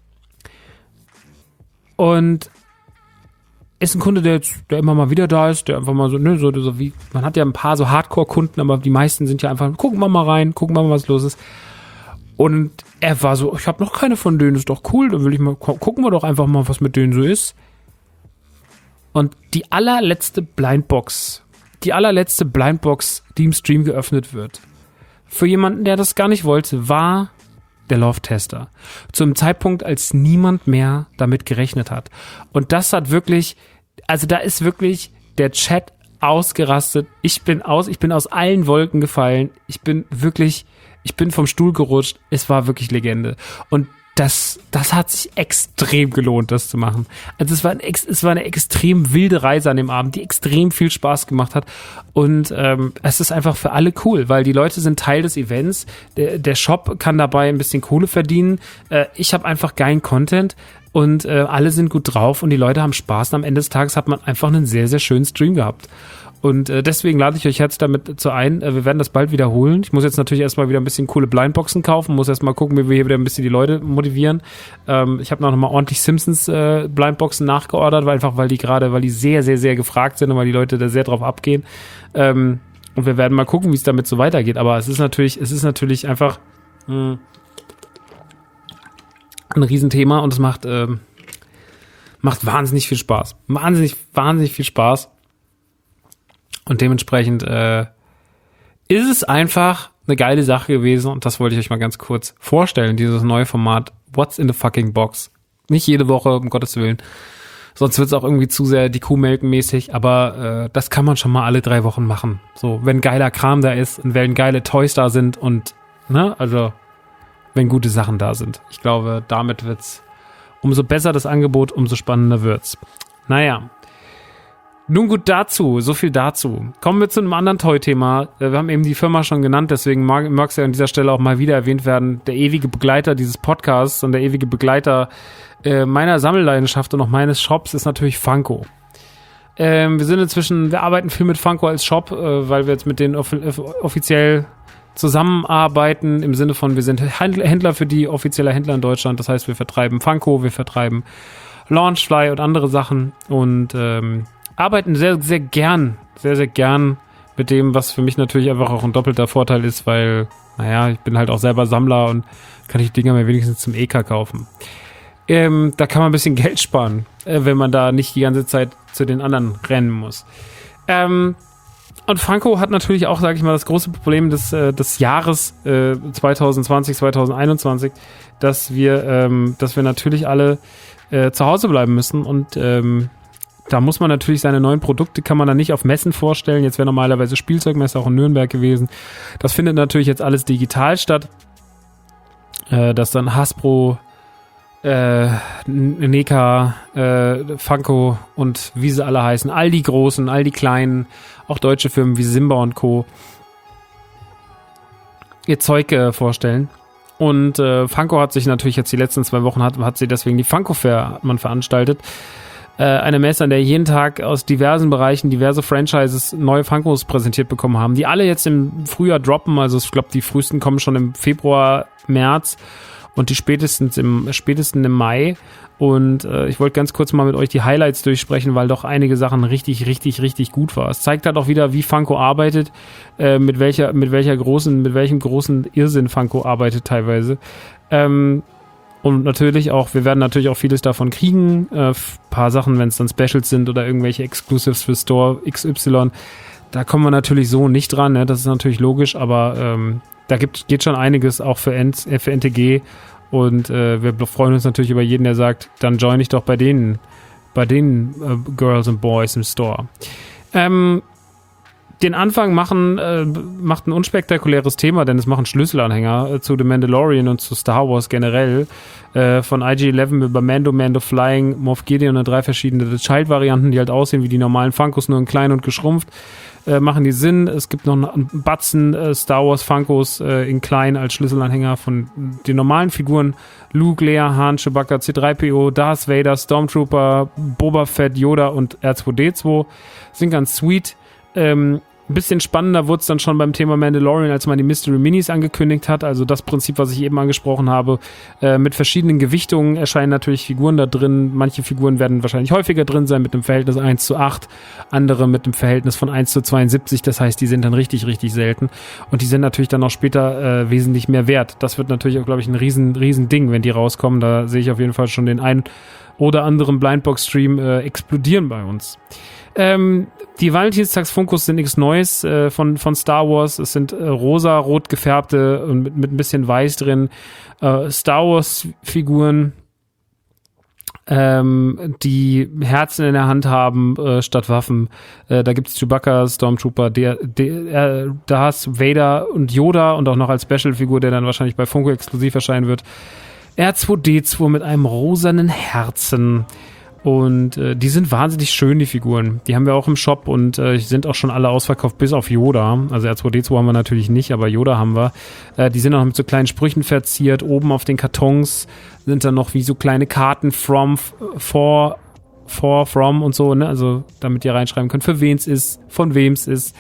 [SPEAKER 1] Und ist ein Kunde, der immer mal wieder da ist, der einfach mal so, ne, so wie, man hat ja ein paar so Hardcore-Kunden, aber die meisten sind ja einfach, gucken wir mal rein, gucken wir mal, was los ist. Und er war so, ich habe noch keine von denen, ist doch cool, dann will ich mal, gucken wir doch einfach mal, was mit denen so ist. Und die allerletzte Blindbox, die im Stream geöffnet wird, für jemanden, der das gar nicht wollte, war der Love-Tester. Zu einem Zeitpunkt, als niemand mehr damit gerechnet hat. Und das hat wirklich, also da ist wirklich der Chat ausgerastet. Ich bin aus allen Wolken gefallen. Ich bin vom Stuhl gerutscht. Es war wirklich Legende. Und das hat sich extrem gelohnt, das zu machen. Also es war eine extrem wilde Reise an dem Abend, die extrem viel Spaß gemacht hat. Und es ist einfach für alle cool, weil die Leute sind Teil des Events. Der Shop kann dabei ein bisschen Kohle verdienen. Ich habe einfach geilen Content und alle sind gut drauf und die Leute haben Spaß. Und am Ende des Tages hat man einfach einen sehr, sehr schönen Stream gehabt. Und deswegen lade ich euch jetzt damit ein. Wir werden das bald wiederholen. Ich muss jetzt natürlich erstmal wieder ein bisschen coole Blindboxen kaufen. Muss erstmal gucken, wie wir hier wieder ein bisschen die Leute motivieren. Ich habe noch mal ordentlich Simpsons Blindboxen nachgeordert, weil die sehr, sehr, sehr gefragt sind und weil die Leute da sehr drauf abgehen. Und wir werden mal gucken, wie es damit so weitergeht. Aber es ist natürlich einfach ein Riesenthema und es macht wahnsinnig viel Spaß. Wahnsinnig viel Spaß. Und dementsprechend ist es einfach eine geile Sache gewesen und das wollte ich euch mal ganz kurz vorstellen, dieses neue Format What's in the fucking Box. Nicht jede Woche, um Gottes Willen. Sonst wird es auch irgendwie zu sehr die Kuh melken mäßig, aber das kann man schon mal alle 3 Wochen machen. So, wenn geiler Kram da ist und wenn geile Toys da sind und, ne, also wenn gute Sachen da sind. Ich glaube, damit wird's, umso besser das Angebot, umso spannender wird's. Naja. Nun gut, so viel dazu. Kommen wir zu einem anderen Toy-Thema. Wir haben eben die Firma schon genannt, deswegen mag es ja an dieser Stelle auch mal wieder erwähnt werden. Der ewige Begleiter dieses Podcasts und der ewige Begleiter meiner Sammelleidenschaft und auch meines Shops ist natürlich Funko. Wir arbeiten viel mit Funko als Shop, weil wir jetzt mit denen offiziell zusammenarbeiten, im Sinne von, wir sind Händler für die, offizielle Händler in Deutschland. Das heißt, wir vertreiben Funko, wir vertreiben Launchfly und andere Sachen und arbeiten sehr, sehr gern mit dem, was für mich natürlich einfach auch ein doppelter Vorteil ist, weil, naja, ich bin halt auch selber Sammler und kann die Dinger mir wenigstens zum EK kaufen. Da kann man ein bisschen Geld sparen, wenn man da nicht die ganze Zeit zu den anderen rennen muss. Und Funko hat natürlich auch, sage ich mal, das große Problem des Jahres 2020, 2021, dass wir natürlich alle zu Hause bleiben müssen und da muss man natürlich seine neuen Produkte, kann man dann nicht auf Messen vorstellen. Jetzt wäre normalerweise Spielzeugmesse auch in Nürnberg gewesen. Das findet natürlich jetzt alles digital statt. Dass dann Hasbro, NECA, Funko und wie sie alle heißen, all die Großen, all die Kleinen, auch deutsche Firmen wie Simba und Co. ihr Zeug vorstellen. Und Funko hat sich natürlich jetzt die letzten 2 Wochen hat sie deswegen die Funko Fair hat man veranstaltet. Eine Messe, an der jeden Tag aus diversen Bereichen diverse Franchises neue Funkos präsentiert bekommen haben, die alle jetzt im Frühjahr droppen. Also ich glaube, die frühesten kommen schon im Februar, März und die spätestens im Mai. Und ich wollte ganz kurz mal mit euch die Highlights durchsprechen, weil doch einige Sachen richtig, richtig, richtig gut war. Es zeigt halt auch wieder, wie Funko arbeitet, mit welchem großen Irrsinn Funko arbeitet teilweise. Und natürlich auch, wir werden natürlich auch vieles davon kriegen. Paar Sachen, wenn es dann Specials sind oder irgendwelche Exclusives für Store XY. Da kommen wir natürlich so nicht dran, ne? Das ist natürlich logisch, aber da geht schon einiges auch für NTG. Und wir freuen uns natürlich über jeden, der sagt, dann join ich doch bei den Girls and Boys im Store. Den Anfang macht ein unspektakuläres Thema, denn es machen Schlüsselanhänger zu The Mandalorian und zu Star Wars generell. Von IG-11 über Mando Flying, Moff Gideon und 3 verschiedene Child-Varianten, die halt aussehen wie die normalen Funkos, nur in klein und geschrumpft. Machen die Sinn. Es gibt noch einen Batzen Star Wars Funkos in klein als Schlüsselanhänger von den normalen Figuren. Luke, Leia, Han, Chewbacca, C-3PO, Darth Vader, Stormtrooper, Boba Fett, Yoda und R2-D2. Sind ganz sweet. Ein bisschen spannender wurde es dann schon beim Thema Mandalorian, als man die Mystery Minis angekündigt hat. Also das Prinzip, was ich eben angesprochen habe. Mit verschiedenen Gewichtungen erscheinen natürlich Figuren da drin. Manche Figuren werden wahrscheinlich häufiger drin sein mit einem Verhältnis 1:8. Andere mit einem Verhältnis von 1:72. Das heißt, die sind dann richtig, richtig selten. Und die sind natürlich dann auch später wesentlich mehr wert. Das wird natürlich auch, glaube ich, ein riesen Ding, wenn die rauskommen. Da sehe ich auf jeden Fall schon den einen oder anderen Blindbox-Stream explodieren bei uns. Die Valentinstags-Funkos sind nichts Neues von Star Wars. Es sind rosa-rot gefärbte und mit ein bisschen weiß drin Star Wars-Figuren, die Herzen in der Hand haben statt Waffen. Da gibt's Chewbacca, Stormtrooper, Darth Vader und Yoda und auch noch als Special-Figur, der dann wahrscheinlich bei Funko exklusiv erscheinen wird. R2-D2 mit einem rosanen Herzen. Und die sind wahnsinnig schön, die Figuren. Die haben wir auch im Shop und sind auch schon alle ausverkauft, bis auf Yoda. Also R2-D2 haben wir natürlich nicht, aber Yoda haben wir. Die sind auch mit so kleinen Sprüchen verziert. Oben auf den Kartons sind dann noch wie so kleine Karten from und so, ne? Also damit ihr reinschreiben könnt, für wen es ist, von wem es ist.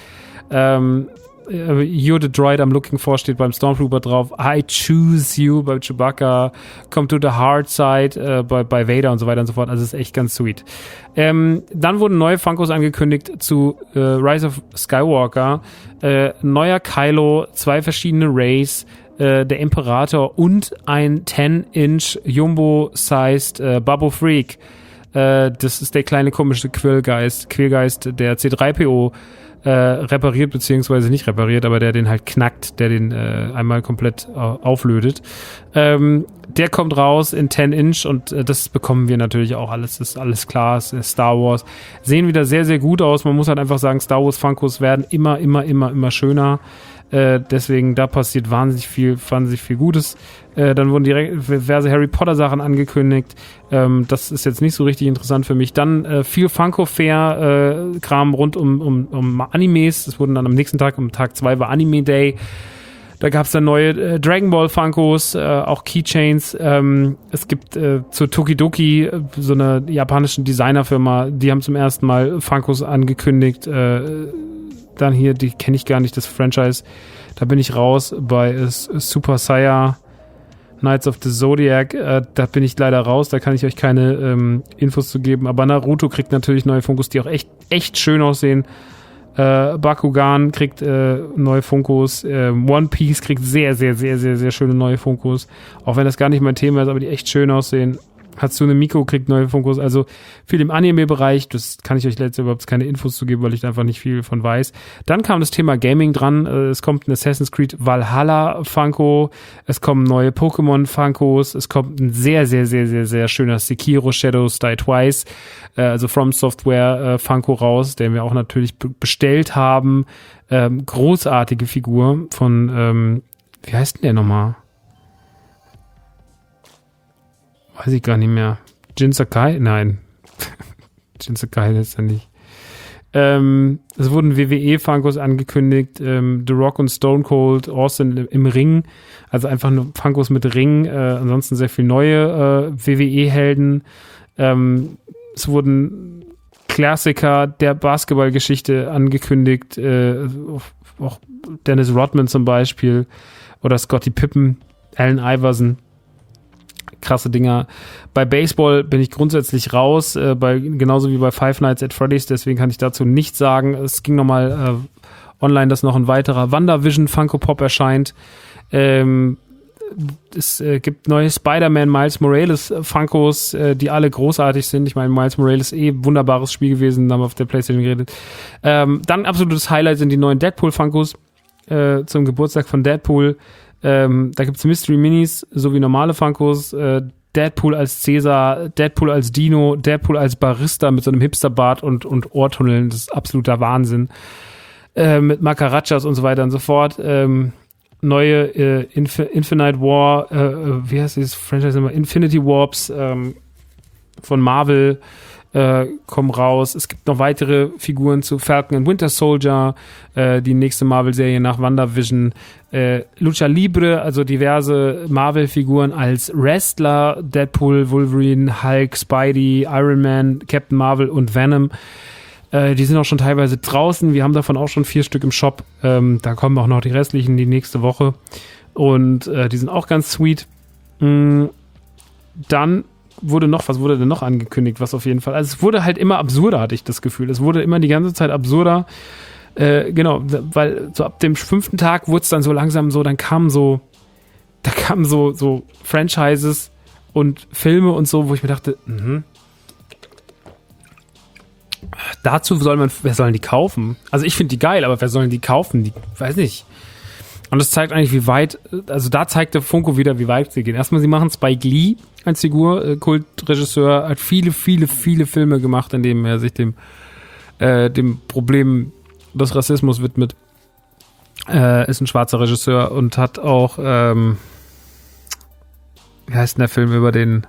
[SPEAKER 1] You're the droid I'm looking for steht beim Stormtrooper drauf. I choose you bei Chewbacca. Come to the hard side bei Vader und so weiter und so fort. Also ist echt ganz sweet. Dann wurden neue Funkos angekündigt zu Rise of Skywalker. Neuer Kylo, 2 verschiedene Rays, der Imperator und ein 10-inch Jumbo-sized Babu Freak. Das ist der kleine komische Quillgeist, der C-3PO repariert, beziehungsweise nicht repariert, aber der den halt knackt, der den einmal komplett auflötet. Der kommt raus in 10-inch und das bekommen wir natürlich auch alles. Ist alles klar, ist Star Wars. Sehen wieder sehr, sehr gut aus. Man muss halt einfach sagen, Star Wars Funkos werden immer schöner. Deswegen, da passiert wahnsinnig viel Gutes. Dann wurden diverse Harry Potter Sachen angekündigt. Das ist jetzt nicht so richtig interessant für mich. Dann viel Funko Fair Kram rund um Animes. Das wurden dann am nächsten Tag, am Tag 2 war Anime Day. Da gab es dann neue Dragon Ball Funkos, auch Keychains. Es gibt zur Tokidoki, so eine japanischen Designerfirma, die haben zum ersten Mal Funkos angekündigt. Dann hier, die kenne ich gar nicht, das Franchise. Da bin ich raus bei Super Saiyan Knights of the Zodiac. Da bin ich leider raus, da kann ich euch keine Infos zu geben. Aber Naruto kriegt natürlich neue Funkos, die auch echt schön aussehen. Bakugan kriegt neue Funkos. One Piece kriegt sehr schöne neue Funkos. Auch wenn das gar nicht mein Thema ist, aber die echt schön aussehen. Hatsune Miku kriegt neue Funkos, also viel im Anime-Bereich, das kann ich euch letztens überhaupt keine Infos zu geben, weil ich da einfach nicht viel von weiß. Dann kam das Thema Gaming dran, es kommt ein Assassin's Creed Valhalla Funko, es kommen neue Pokémon Funkos, es kommt ein sehr, sehr, sehr, sehr, sehr schöner Sekiro Shadows Die Twice, also From Software Funko raus, den wir auch natürlich bestellt haben. Großartige Figur von, wie heißt denn der nochmal? Weiß ich gar nicht mehr. Jin Sakai? Nein. Jin Sakai letztendlich. Es wurden WWE-Funkos angekündigt, The Rock und Stone Cold, Austin im Ring, also einfach nur Funkos mit Ring, ansonsten sehr viel neue WWE-Helden. Es wurden Klassiker der Basketballgeschichte angekündigt, auch Dennis Rodman zum Beispiel oder Scottie Pippen, Allen Iverson. Krasse Dinger. Bei Baseball bin ich grundsätzlich raus, genauso wie bei Five Nights at Freddy's, deswegen kann ich dazu nichts sagen. Es ging nochmal online, dass noch ein weiterer WandaVision Funko Pop erscheint. Es gibt neue Spider-Man Miles Morales Funkos, die alle großartig sind. Ich meine, Miles Morales wunderbares Spiel gewesen, da haben wir auf der PlayStation geredet. Dann absolutes Highlight sind die neuen Deadpool Funkos zum Geburtstag von Deadpool. Da gibt's Mystery Minis sowie normale Funkos, Deadpool als Cäsar, Deadpool als Dino, Deadpool als Barista mit so einem Hipsterbart und Ohrtunneln, das ist absoluter Wahnsinn. Mit Macarachas und so weiter und so fort. Neue Infinite War, wie heißt dieses Franchise immer? Infinity Warps von Marvel kommen raus. Es gibt noch weitere Figuren zu Falcon and Winter Soldier, die nächste Marvel-Serie nach WandaVision, Lucha Libre, also diverse Marvel-Figuren als Wrestler, Deadpool, Wolverine, Hulk, Spidey, Iron Man, Captain Marvel und Venom. Die sind auch schon teilweise draußen. Wir haben davon auch schon 4 Stück im Shop. Da kommen auch noch die restlichen die nächste Woche. Und die sind auch ganz sweet. Dann was wurde denn noch angekündigt, was auf jeden Fall, also es wurde halt immer absurder, hatte ich das Gefühl. Es wurde immer die ganze Zeit absurder. Genau, weil so ab dem 5. Tag wurde es dann so langsam so, da kamen so Franchises und Filme und so, wo ich mir dachte, dazu wer sollen die kaufen? Also ich finde die geil, aber wer sollen die kaufen? Die, weiß nicht. Und das zeigt eigentlich, wie weit, also da zeigt der Funko wieder, wie weit sie gehen. Erstmal, sie machen Spike Lee als Figur, Kultregisseur, hat viele, viele, viele Filme gemacht, in denen er sich dem Problem des Rassismus widmet. Ist ein schwarzer Regisseur und hat auch, wie heißt denn der Film über den,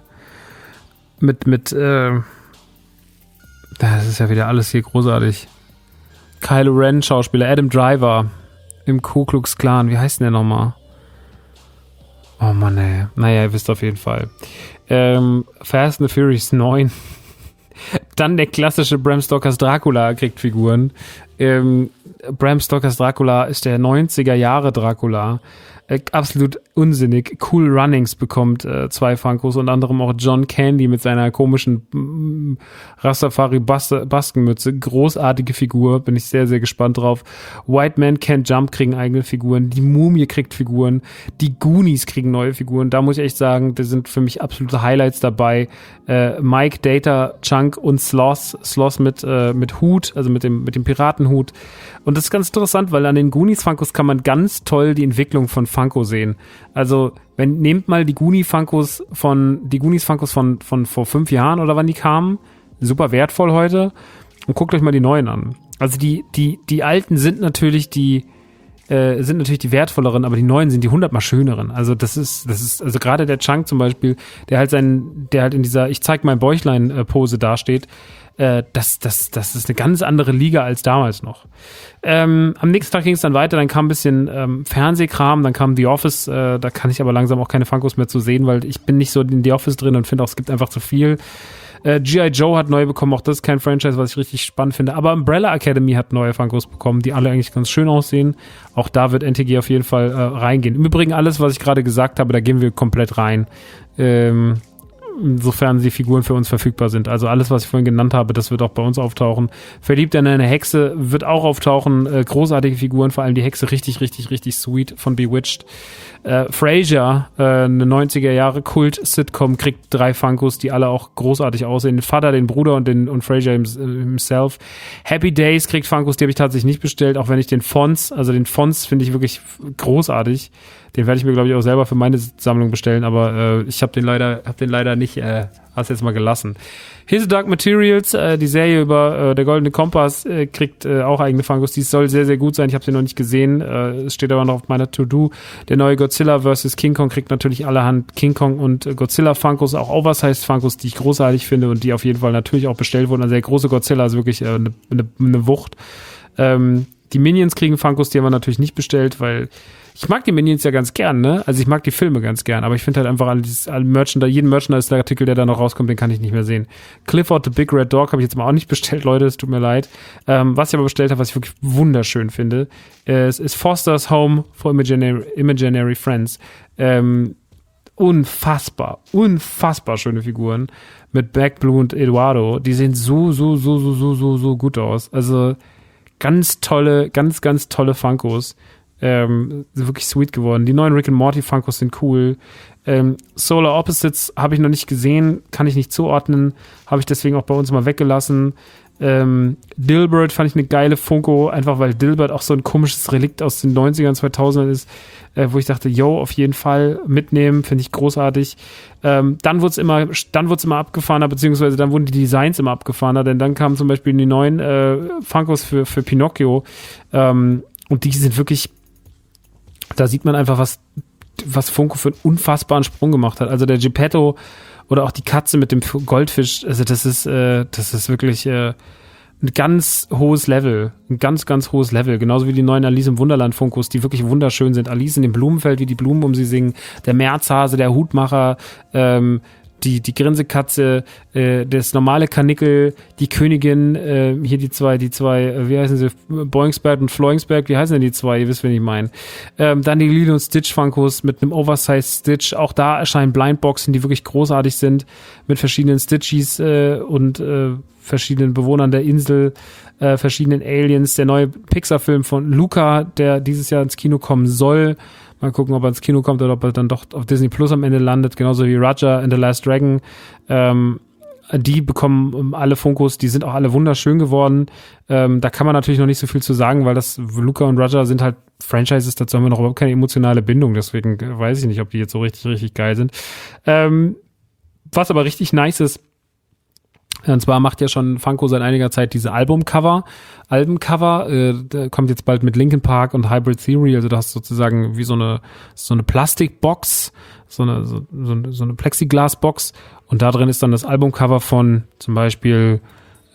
[SPEAKER 1] das ist ja wieder alles hier großartig. Kylo Ren, Schauspieler, Adam Driver im Ku Klux Klan. Wie heißt denn der nochmal? Oh Mann, ey. Naja, ihr wisst auf jeden Fall. Fast and the Furious 9. Dann der klassische Bram Stokers Dracula kriegt Figuren. Bram Stokers Dracula ist der 90er Jahre Dracula. Absolut unsinnig. Cool Runnings bekommt 2 Funkos, unter anderem auch John Candy mit seiner komischen Rastafari-Baskenmütze. Großartige Figur, bin ich sehr, sehr gespannt drauf. White Man Can't Jump kriegen eigene Figuren, die Mumie kriegt Figuren, die Goonies kriegen neue Figuren. Da muss ich echt sagen, da sind für mich absolute Highlights dabei. Mike, Data, Chunk und Sloth mit Hut, also mit dem Piratenhut. Und das ist ganz interessant, weil an den Goonies-Funkos kann man ganz toll die Entwicklung von Funko sehen. Also, nehmt mal die Goonies-Funkos von vor 5 Jahren oder wann die kamen. Super wertvoll heute. Und guckt euch mal die neuen an. Also die alten sind natürlich die wertvolleren, aber die neuen sind die 100-mal schöneren. Also das ist, also gerade der Chunk zum Beispiel, der halt in dieser Ich zeig mein Bäuchlein Pose dasteht, das ist eine ganz andere Liga als damals noch. Am nächsten Tag ging es dann weiter, dann kam ein bisschen Fernsehkram, dann kam The Office, da kann ich aber langsam auch keine Funkos mehr zu sehen, weil ich bin nicht so in The Office drin und finde auch, es gibt einfach zu viel. G.I. Joe hat neu bekommen, auch das ist kein Franchise, was ich richtig spannend finde, aber Umbrella Academy hat neue Funkos bekommen, die alle eigentlich ganz schön aussehen. Auch da wird NTG auf jeden Fall reingehen. Im Übrigen alles, was ich gerade gesagt habe, da gehen wir komplett rein. insofern die Figuren für uns verfügbar sind. Also alles, was ich vorhin genannt habe, das wird auch bei uns auftauchen. Verliebt in eine Hexe wird auch auftauchen. Großartige Figuren, vor allem die Hexe richtig, richtig, richtig sweet von Bewitched. Frasier, eine 90er-Jahre-Kult-Sitcom, kriegt 3 Funkos, die alle auch großartig aussehen. Den Vater, den Bruder und Frasier himself. Happy Days kriegt Funkos, die habe ich tatsächlich nicht bestellt, auch wenn ich den Fonz finde ich wirklich großartig. Den werde ich mir, glaube ich, auch selber für meine Sammlung bestellen, aber ich habe den leider nicht, hast jetzt mal gelassen. His Dark Materials, die Serie über der Goldene Kompass, kriegt auch eigene Funkos. Die soll sehr, sehr gut sein. Ich habe sie noch nicht gesehen. Es steht aber noch auf meiner To-Do. Der neue Godzilla vs. King Kong kriegt natürlich allerhand King Kong und Godzilla Funkos, auch Oversized Funkos, die ich großartig finde und die auf jeden Fall natürlich auch bestellt wurden. Also der große Godzilla ist wirklich eine Wucht. Die Minions kriegen Funkos, die haben wir natürlich nicht bestellt, weil ich mag die Minions ja ganz gern, ne? Also ich mag die Filme ganz gern, aber ich finde halt einfach jeden Merchandise-Artikel, der da noch rauskommt, den kann ich nicht mehr sehen. Clifford the Big Red Dog habe ich jetzt mal auch nicht bestellt, Leute, es tut mir leid. Was ich aber bestellt habe, was ich wirklich wunderschön finde, es ist Foster's Home for Imaginary Friends. Unfassbar schöne Figuren mit Black Blue und Eduardo. Die sehen so gut aus. Also ganz tolle Funkos. Wirklich sweet geworden. Die neuen Rick and Morty Funkos sind cool. Solar Opposites habe ich noch nicht gesehen, kann ich nicht zuordnen, habe ich deswegen auch bei uns mal weggelassen. Dilbert fand ich eine geile Funko, einfach weil Dilbert auch so ein komisches Relikt aus den 90ern, 2000ern ist, wo ich dachte, yo, auf jeden Fall mitnehmen, finde ich großartig. Dann wurde es immer abgefahrener, beziehungsweise dann wurden die Designs immer abgefahrener, denn dann kamen zum Beispiel die neuen Funkos für Pinocchio, und die sind wirklich, da sieht man einfach, was Funko für einen unfassbaren Sprung gemacht hat. Also der Geppetto oder auch die Katze mit dem Goldfisch, also das ist wirklich ein ganz hohes Level. Ein ganz, ganz hohes Level. Genauso wie die neuen Alice im Wunderland Funkos, die wirklich wunderschön sind. Alice in dem Blumenfeld, wie die Blumen um sie singen. Der Märzhase, der Hutmacher, die Grinsekatze, das normale Karnickel, die Königin, hier die zwei, wie heißen sie, Boingsberg und Floingsberg, wie heißen denn die zwei, ihr wisst, wen ich meine. Dann die Lilo und Stitch Funkos mit einem Oversized Stitch, auch da erscheinen Blindboxen, die wirklich großartig sind, mit verschiedenen Stitchies und verschiedenen Bewohnern der Insel, verschiedenen Aliens, der neue Pixar-Film von Luca, der dieses Jahr ins Kino kommen soll. Mal gucken, ob er ins Kino kommt oder ob er dann doch auf Disney Plus am Ende landet, genauso wie Roger and the Last Dragon. Die bekommen alle Funkos, die sind auch alle wunderschön geworden. Da kann man natürlich noch nicht so viel zu sagen, weil das Luca und Roger sind halt Franchises, dazu haben wir noch überhaupt keine emotionale Bindung, deswegen weiß ich nicht, ob die jetzt so richtig, richtig geil sind. Was aber richtig nice ist, und zwar macht ja schon Funko seit einiger Zeit diese Albencover. Da kommt jetzt bald mit Linkin Park und Hybrid Theory, also du hast sozusagen wie so eine Plastikbox, so eine Plexiglasbox, und da drin ist dann das Albumcover von zum Beispiel,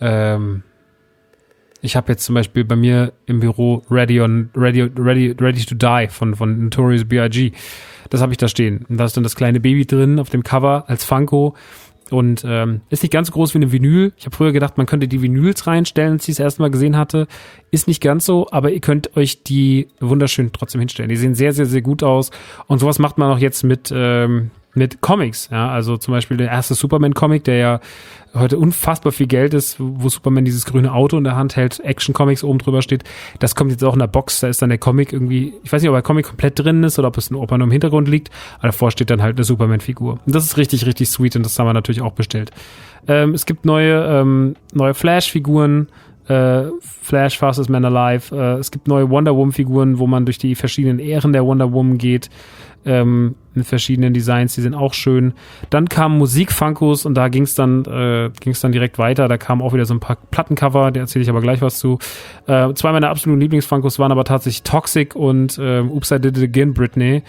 [SPEAKER 1] ich habe jetzt zum Beispiel bei mir im Büro Ready to Die von Notorious B.I.G. Das habe ich da stehen. Und da ist dann das kleine Baby drin auf dem Cover als Funko. Und ist nicht ganz so groß wie eine Vinyl. Ich habe früher gedacht, man könnte die Vinyls reinstellen, als ich es erst mal gesehen hatte. Ist nicht ganz so, aber ihr könnt euch die wunderschön trotzdem hinstellen. Die sehen sehr, sehr, sehr gut aus. Und sowas macht man auch jetzt mit Comics. Ja? Also zum Beispiel der erste Superman-Comic, der ja heute unfassbar viel Geld ist, wo Superman dieses grüne Auto in der Hand hält, Action Comics oben drüber steht. Das kommt jetzt auch in der Box. Da ist dann der Comic irgendwie, ich weiß nicht, ob der Comic komplett drin ist oder ob er nur im Hintergrund liegt, aber davor steht dann halt eine Superman-Figur. Und das ist richtig, richtig sweet, und das haben wir natürlich auch bestellt. Es gibt neue Flash-Figuren, Flash, Fastest Man Alive. Es gibt neue Wonder Woman-Figuren, wo man durch die verschiedenen Ähren der Wonder Woman geht, mit verschiedenen Designs, die sind auch schön. Dann kamen Musik-Funkos, und da ging's dann direkt weiter. Da kamen auch wieder so ein paar Plattencover, da erzähle ich aber gleich was zu. Zwei meiner absoluten Lieblings-Funkos waren aber tatsächlich Toxic und Oops, I Did It Again, Britney.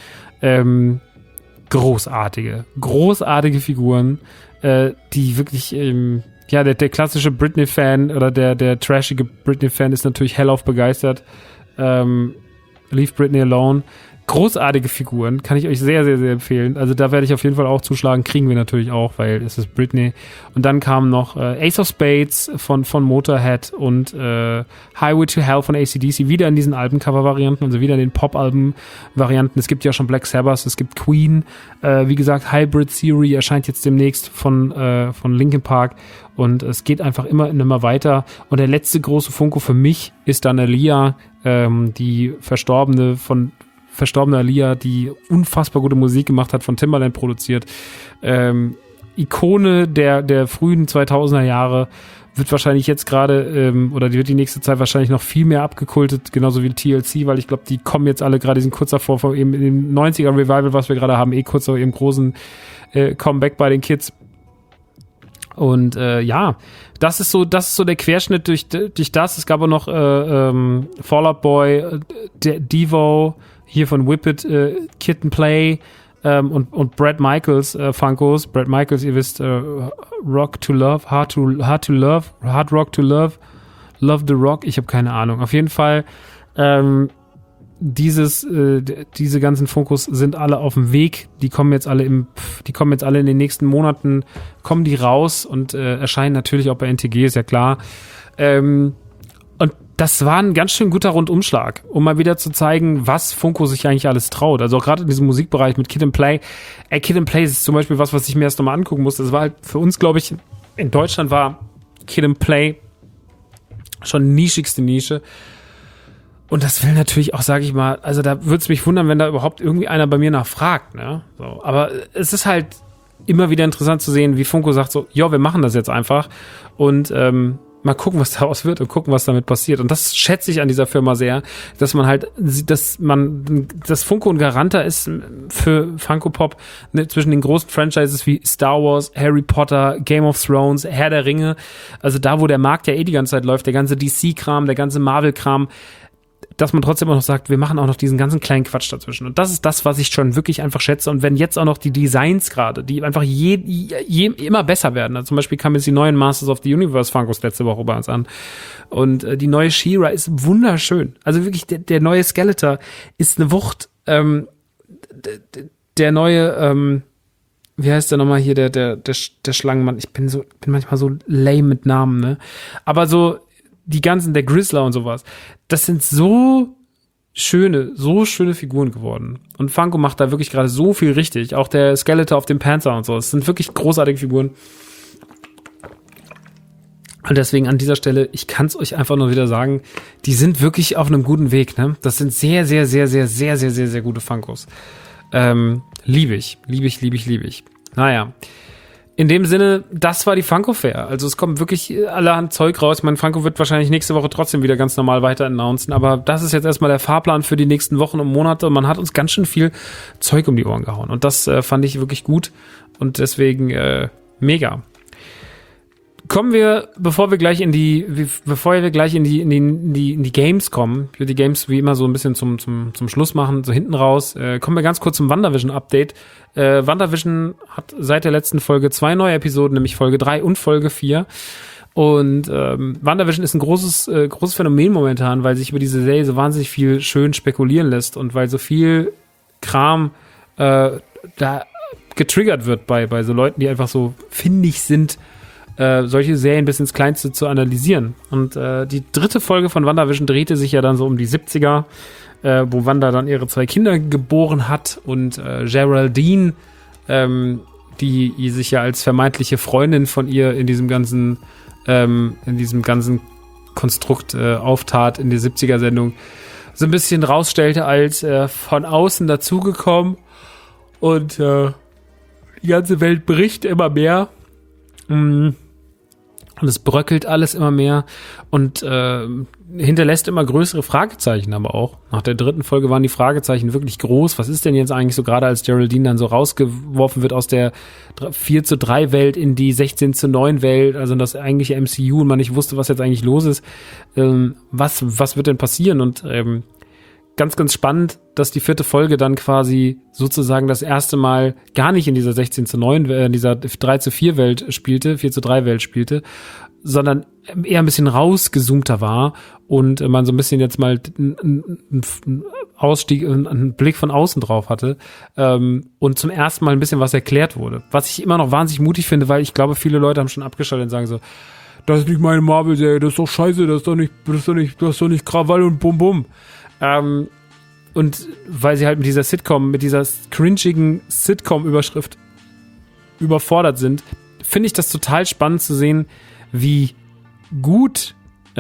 [SPEAKER 1] Großartige Figuren, die wirklich, der klassische Britney-Fan oder der trashige Britney-Fan ist natürlich hellauf begeistert. Leave Britney Alone. großartige Figuren, kann ich euch sehr, sehr, sehr empfehlen. Also da werde ich auf jeden Fall auch zuschlagen, kriegen wir natürlich auch, weil es ist Britney. Und dann kam noch Ace of Spades von Motorhead und Highway to Hell von AC/DC, wieder in diesen Albencover-Varianten, also wieder in den Pop-Alben-Varianten. Es gibt ja schon Black Sabbath, es gibt Queen, wie gesagt, Hybrid Theory erscheint jetzt demnächst von Linkin Park. Und es geht einfach immer weiter. Und der letzte große Funko für mich ist dann Aaliyah, die verstorbene Aaliyah, die unfassbar gute Musik gemacht hat, von Timbaland produziert. Ikone der frühen 2000er Jahre, wird wahrscheinlich jetzt gerade, oder die wird die nächste Zeit wahrscheinlich noch viel mehr abgekultet, genauso wie TLC, weil ich glaube, die kommen jetzt alle gerade, die sind kurz davor, vor eben in dem 90er Revival, was wir gerade haben, kurz vor ihrem großen Comeback bei den Kids. Und das ist so der Querschnitt durch das. Es gab auch noch Fall Out Boy, Devo, hier von Whippet, Kid and Play und Bret Michaels Funkos. Bret Michaels, ihr wisst, Rock to Love, Hard Rock to Love, Love the Rock, ich habe keine Ahnung. Auf jeden Fall diese ganzen Funkos sind alle auf dem Weg. Die kommen jetzt alle in den nächsten Monaten, kommen die raus und erscheinen natürlich auch bei NTG, ist ja klar. Und das war ein ganz schön guter Rundumschlag, um mal wieder zu zeigen, was Funko sich eigentlich alles traut. Also auch gerade in diesem Musikbereich mit Kid and Play. Kid and Play ist zum Beispiel was ich mir erst nochmal angucken musste. Das war halt für uns, glaube ich, in Deutschland war Kid and Play schon nischigste Nische. Und das will natürlich auch, sage ich mal, also da würde es mich wundern, wenn da überhaupt irgendwie einer bei mir nachfragt, ne? So, aber es ist halt immer wieder interessant zu sehen, wie Funko sagt so, ja, wir machen das jetzt einfach und mal gucken, was daraus wird und gucken, was damit passiert. Und das schätze ich an dieser Firma sehr, dass Funko ein Garanter ist für Funko Pop, ne, zwischen den großen Franchises wie Star Wars, Harry Potter, Game of Thrones, Herr der Ringe. Also da, wo der Markt ja die ganze Zeit läuft, der ganze DC-Kram, der ganze Marvel-Kram, dass man trotzdem auch noch sagt, wir machen auch noch diesen ganzen kleinen Quatsch dazwischen. Und das ist das, was ich schon wirklich einfach schätze. Und wenn jetzt auch noch die Designs gerade, die einfach immer besser werden. Also zum Beispiel kamen jetzt die neuen Masters of the Universe Funkos letzte Woche bei uns an. Und die neue She-Ra ist wunderschön. Also wirklich, der neue Skeletor ist eine Wucht. Der neue, wie heißt der nochmal hier, der Schlangenmann? Ich bin manchmal so lame mit Namen, ne? Aber so, die ganzen, der Grizzler und sowas, das sind so schöne Figuren geworden. Und Funko macht da wirklich gerade so viel richtig. Auch der Skeletor auf dem Panther und so. Es sind wirklich großartige Figuren. Und deswegen an dieser Stelle, ich kann es euch einfach nur wieder sagen, die sind wirklich auf einem guten Weg, ne? Das sind sehr, sehr, sehr, sehr, sehr, sehr, sehr, sehr gute Funkos. Liebe ich. Naja. In dem Sinne, das war die Funko Fair. Also es kommt wirklich allerhand Zeug raus. Mein Funko wird wahrscheinlich nächste Woche trotzdem wieder ganz normal weiter announcen. Aber das ist jetzt erstmal der Fahrplan für die nächsten Wochen und Monate. Und man hat uns ganz schön viel Zeug um die Ohren gehauen. Und das fand ich wirklich gut. Und deswegen mega. Kommen wir, bevor wir gleich in die Games kommen, ich würde die Games wie immer so ein bisschen zum Schluss machen, so hinten raus, kommen wir ganz kurz zum WandaVision-Update. WandaVision hat seit der letzten Folge 2 neue Episoden, nämlich Folge 3 und Folge 4. Und WandaVision ist ein großes Phänomen momentan, weil sich über diese Serie so wahnsinnig viel schön spekulieren lässt und weil so viel Kram da getriggert wird bei so Leuten, die einfach so findig sind, solche Serien bis ins Kleinste zu analysieren. Und die 3. Folge von WandaVision drehte sich ja dann so um die 70er, wo Wanda dann ihre 2 Kinder geboren hat und Geraldine, die sich ja als vermeintliche Freundin von ihr in diesem ganzen Konstrukt auftat in der 70er-Sendung, so ein bisschen rausstellte als von außen dazugekommen und die ganze Welt bricht immer mehr. Und es bröckelt alles immer mehr und hinterlässt immer größere Fragezeichen aber auch. Nach der 3. Folge waren die Fragezeichen wirklich groß. Was ist denn jetzt eigentlich so, gerade als Geraldine dann so rausgeworfen wird aus der 4:3 Welt in die 16:9 Welt, also das eigentliche MCU und man nicht wusste, was jetzt eigentlich los ist. Was wird denn passieren? Und ganz, ganz spannend, dass die 4. Folge dann quasi sozusagen das erste Mal gar nicht in dieser 16:9, in dieser 3:4 Welt spielte, 4:3 Welt spielte, sondern eher ein bisschen rausgezoomter war und man so ein bisschen jetzt mal Ausstieg, einen Blick von außen drauf hatte und zum ersten Mal ein bisschen was erklärt wurde. Was ich immer noch wahnsinnig mutig finde, weil ich glaube, viele Leute haben schon abgeschaltet und sagen so, das ist nicht meine Marvel-Serie, das ist doch scheiße, das ist doch nicht Krawall und Bum Bum. Und weil sie halt mit dieser cringigen Sitcom-Überschrift überfordert sind, finde ich das total spannend zu sehen, wie gut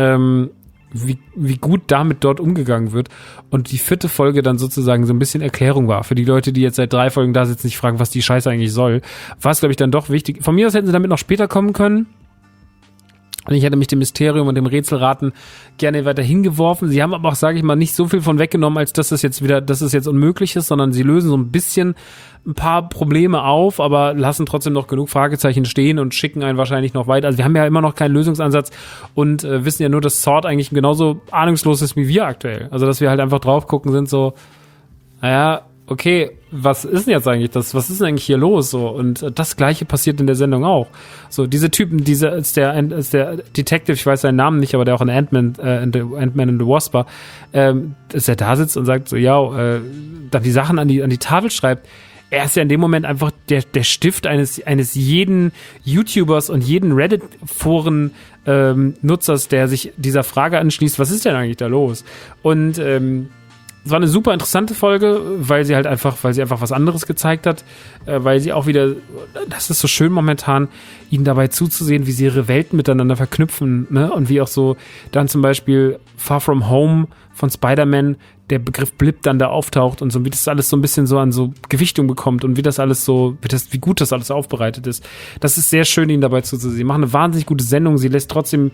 [SPEAKER 1] damit dort umgegangen wird und die 4. Folge dann sozusagen so ein bisschen Erklärung war. Für die Leute, die jetzt seit 3 Folgen da sitzen, sich fragen, was die Scheiße eigentlich soll, war es, glaube ich, dann doch wichtig. Von mir aus hätten sie damit noch später kommen können. Und ich hätte mich dem Mysterium und dem Rätselraten gerne weiter hingeworfen. Sie haben aber auch, sage ich mal, nicht so viel von weggenommen, als dass es jetzt unmöglich ist, sondern sie lösen so ein bisschen ein paar Probleme auf, aber lassen trotzdem noch genug Fragezeichen stehen und schicken einen wahrscheinlich noch weiter. Also wir haben ja immer noch keinen Lösungsansatz und wissen ja nur, dass Sword eigentlich genauso ahnungslos ist wie wir aktuell. Also dass wir halt einfach drauf gucken, sind so, naja, okay, was ist denn jetzt eigentlich was ist denn eigentlich hier los? So, und das Gleiche passiert in der Sendung auch. So, diese Typen, ist der Detective, ich weiß seinen Namen nicht, aber der auch in Ant-Man and the Wasp war, dass er da sitzt und sagt so, ja, dann die Sachen an die Tafel schreibt. Er ist ja in dem Moment einfach der Stift eines jeden YouTubers und jeden Reddit-Foren Nutzers, der sich dieser Frage anschließt, was ist denn eigentlich da los? Und es war eine super interessante Folge, weil sie einfach was anderes gezeigt hat, weil sie auch wieder, das ist so schön momentan, ihnen dabei zuzusehen, wie sie ihre Welten miteinander verknüpfen, ne? Und wie auch so dann zum Beispiel Far From Home von Spider-Man, der Begriff Blip dann da auftaucht und so, wie das alles so ein bisschen so an so Gewichtung bekommt und wie das alles so, wie gut das alles aufbereitet ist. Das ist sehr schön, ihnen dabei zuzusehen. Sie machen eine wahnsinnig gute Sendung, sie lässt trotzdem